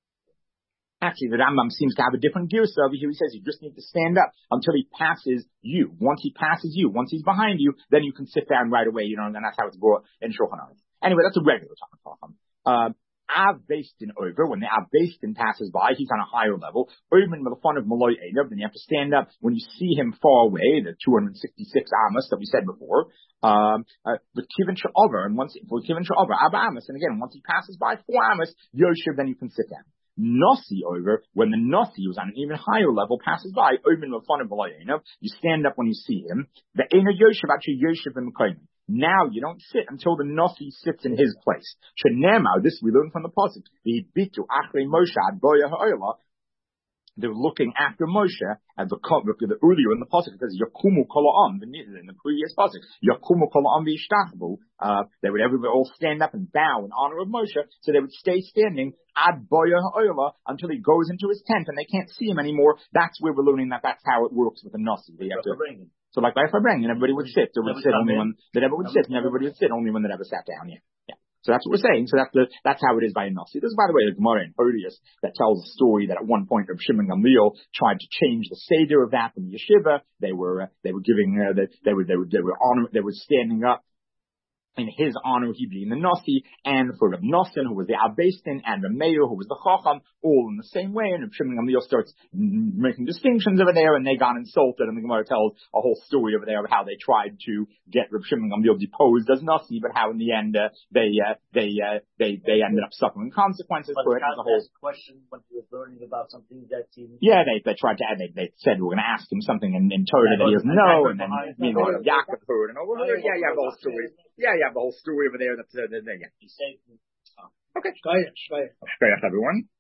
Actually, the Rambam seems to have a different gear. So over here he says you just need to stand up until he passes you. Once he passes you, once he's behind you, then you can sit down right away, you know, and that's how it's brought in Shulchan Aruch. Anyway, that's a regular Talmud Chacham. Uh, Av Beistin over, when the Av Beistin passes by, he's on a higher level. Omen with the fun of Malay Einav, then you have to stand up when you see him far away, the two hundred sixty-six Amos that we said before. Um, uh, the Kivin Sha'over, and once, for Kivin Sha'over, Abba Amos, and again, once he passes by four Amos, Yoshev, then you can sit down. Nasi over, when the Nasi was on an even higher level, passes by, Omen Lefanav V'Layenav, you stand up when you see him. The Eina Yoshev, actually Yoshev in Mekayim. Now you don't sit until the Nasi sits in his place. Shenemar, this we learn from the pasuk. The bitu achri Moshe ad boya ha'olah. They're looking after Moshe at the, the earlier in the pasuk. It says Yakumu kola'am in the previous pasuk. Yakumu kola'am v'ishtachbu. Uh, they would everybody all stand up and bow in honor of Moshe. So they would stay standing ad boya ha'olah until he goes into his tent and they can't see him anymore. That's where we're learning that that's how it works with the Nasi. They have to. So like by Fabring, and everybody would sit. There would sit only when the Rebbe would sit, and everybody would sit only when the Rebbe sat down. Yeah, yeah. So that's what we're saying. So that's the that's how it is by a Nasi. This is, by the way, the Gemara in Hodius that tells a story that at one point Reb Shimon Gamliel tried to change the seder of that in the yeshiva. They were uh, they were giving uh, they, they were they were they were honor they were standing up. In his honor, he being the Nasi, and for Reb Nosson, who was the Abbastin, and Reb Meir, who was the Chacham, all in the same way. And Reb Shimon Gamliel starts making distinctions over there, and they got insulted. And the Gemara tells a whole story over there of how they tried to get Reb Shimon Gamliel deposed as Nasi, but how in the end uh, they uh, they uh, they they ended up suffering consequences but for it. The whole question when he was learning about something that he yeah, they they tried to add. They they said we're going to ask him something in, in Torah that he doesn't know, and then you know Yaakov heard and over there. Yeah, yeah, the whole story. Yeah, yeah, the whole story over there. That's uh, yeah. he said. Okay. Shkoyach, shkoyach. Shkoyach, everyone.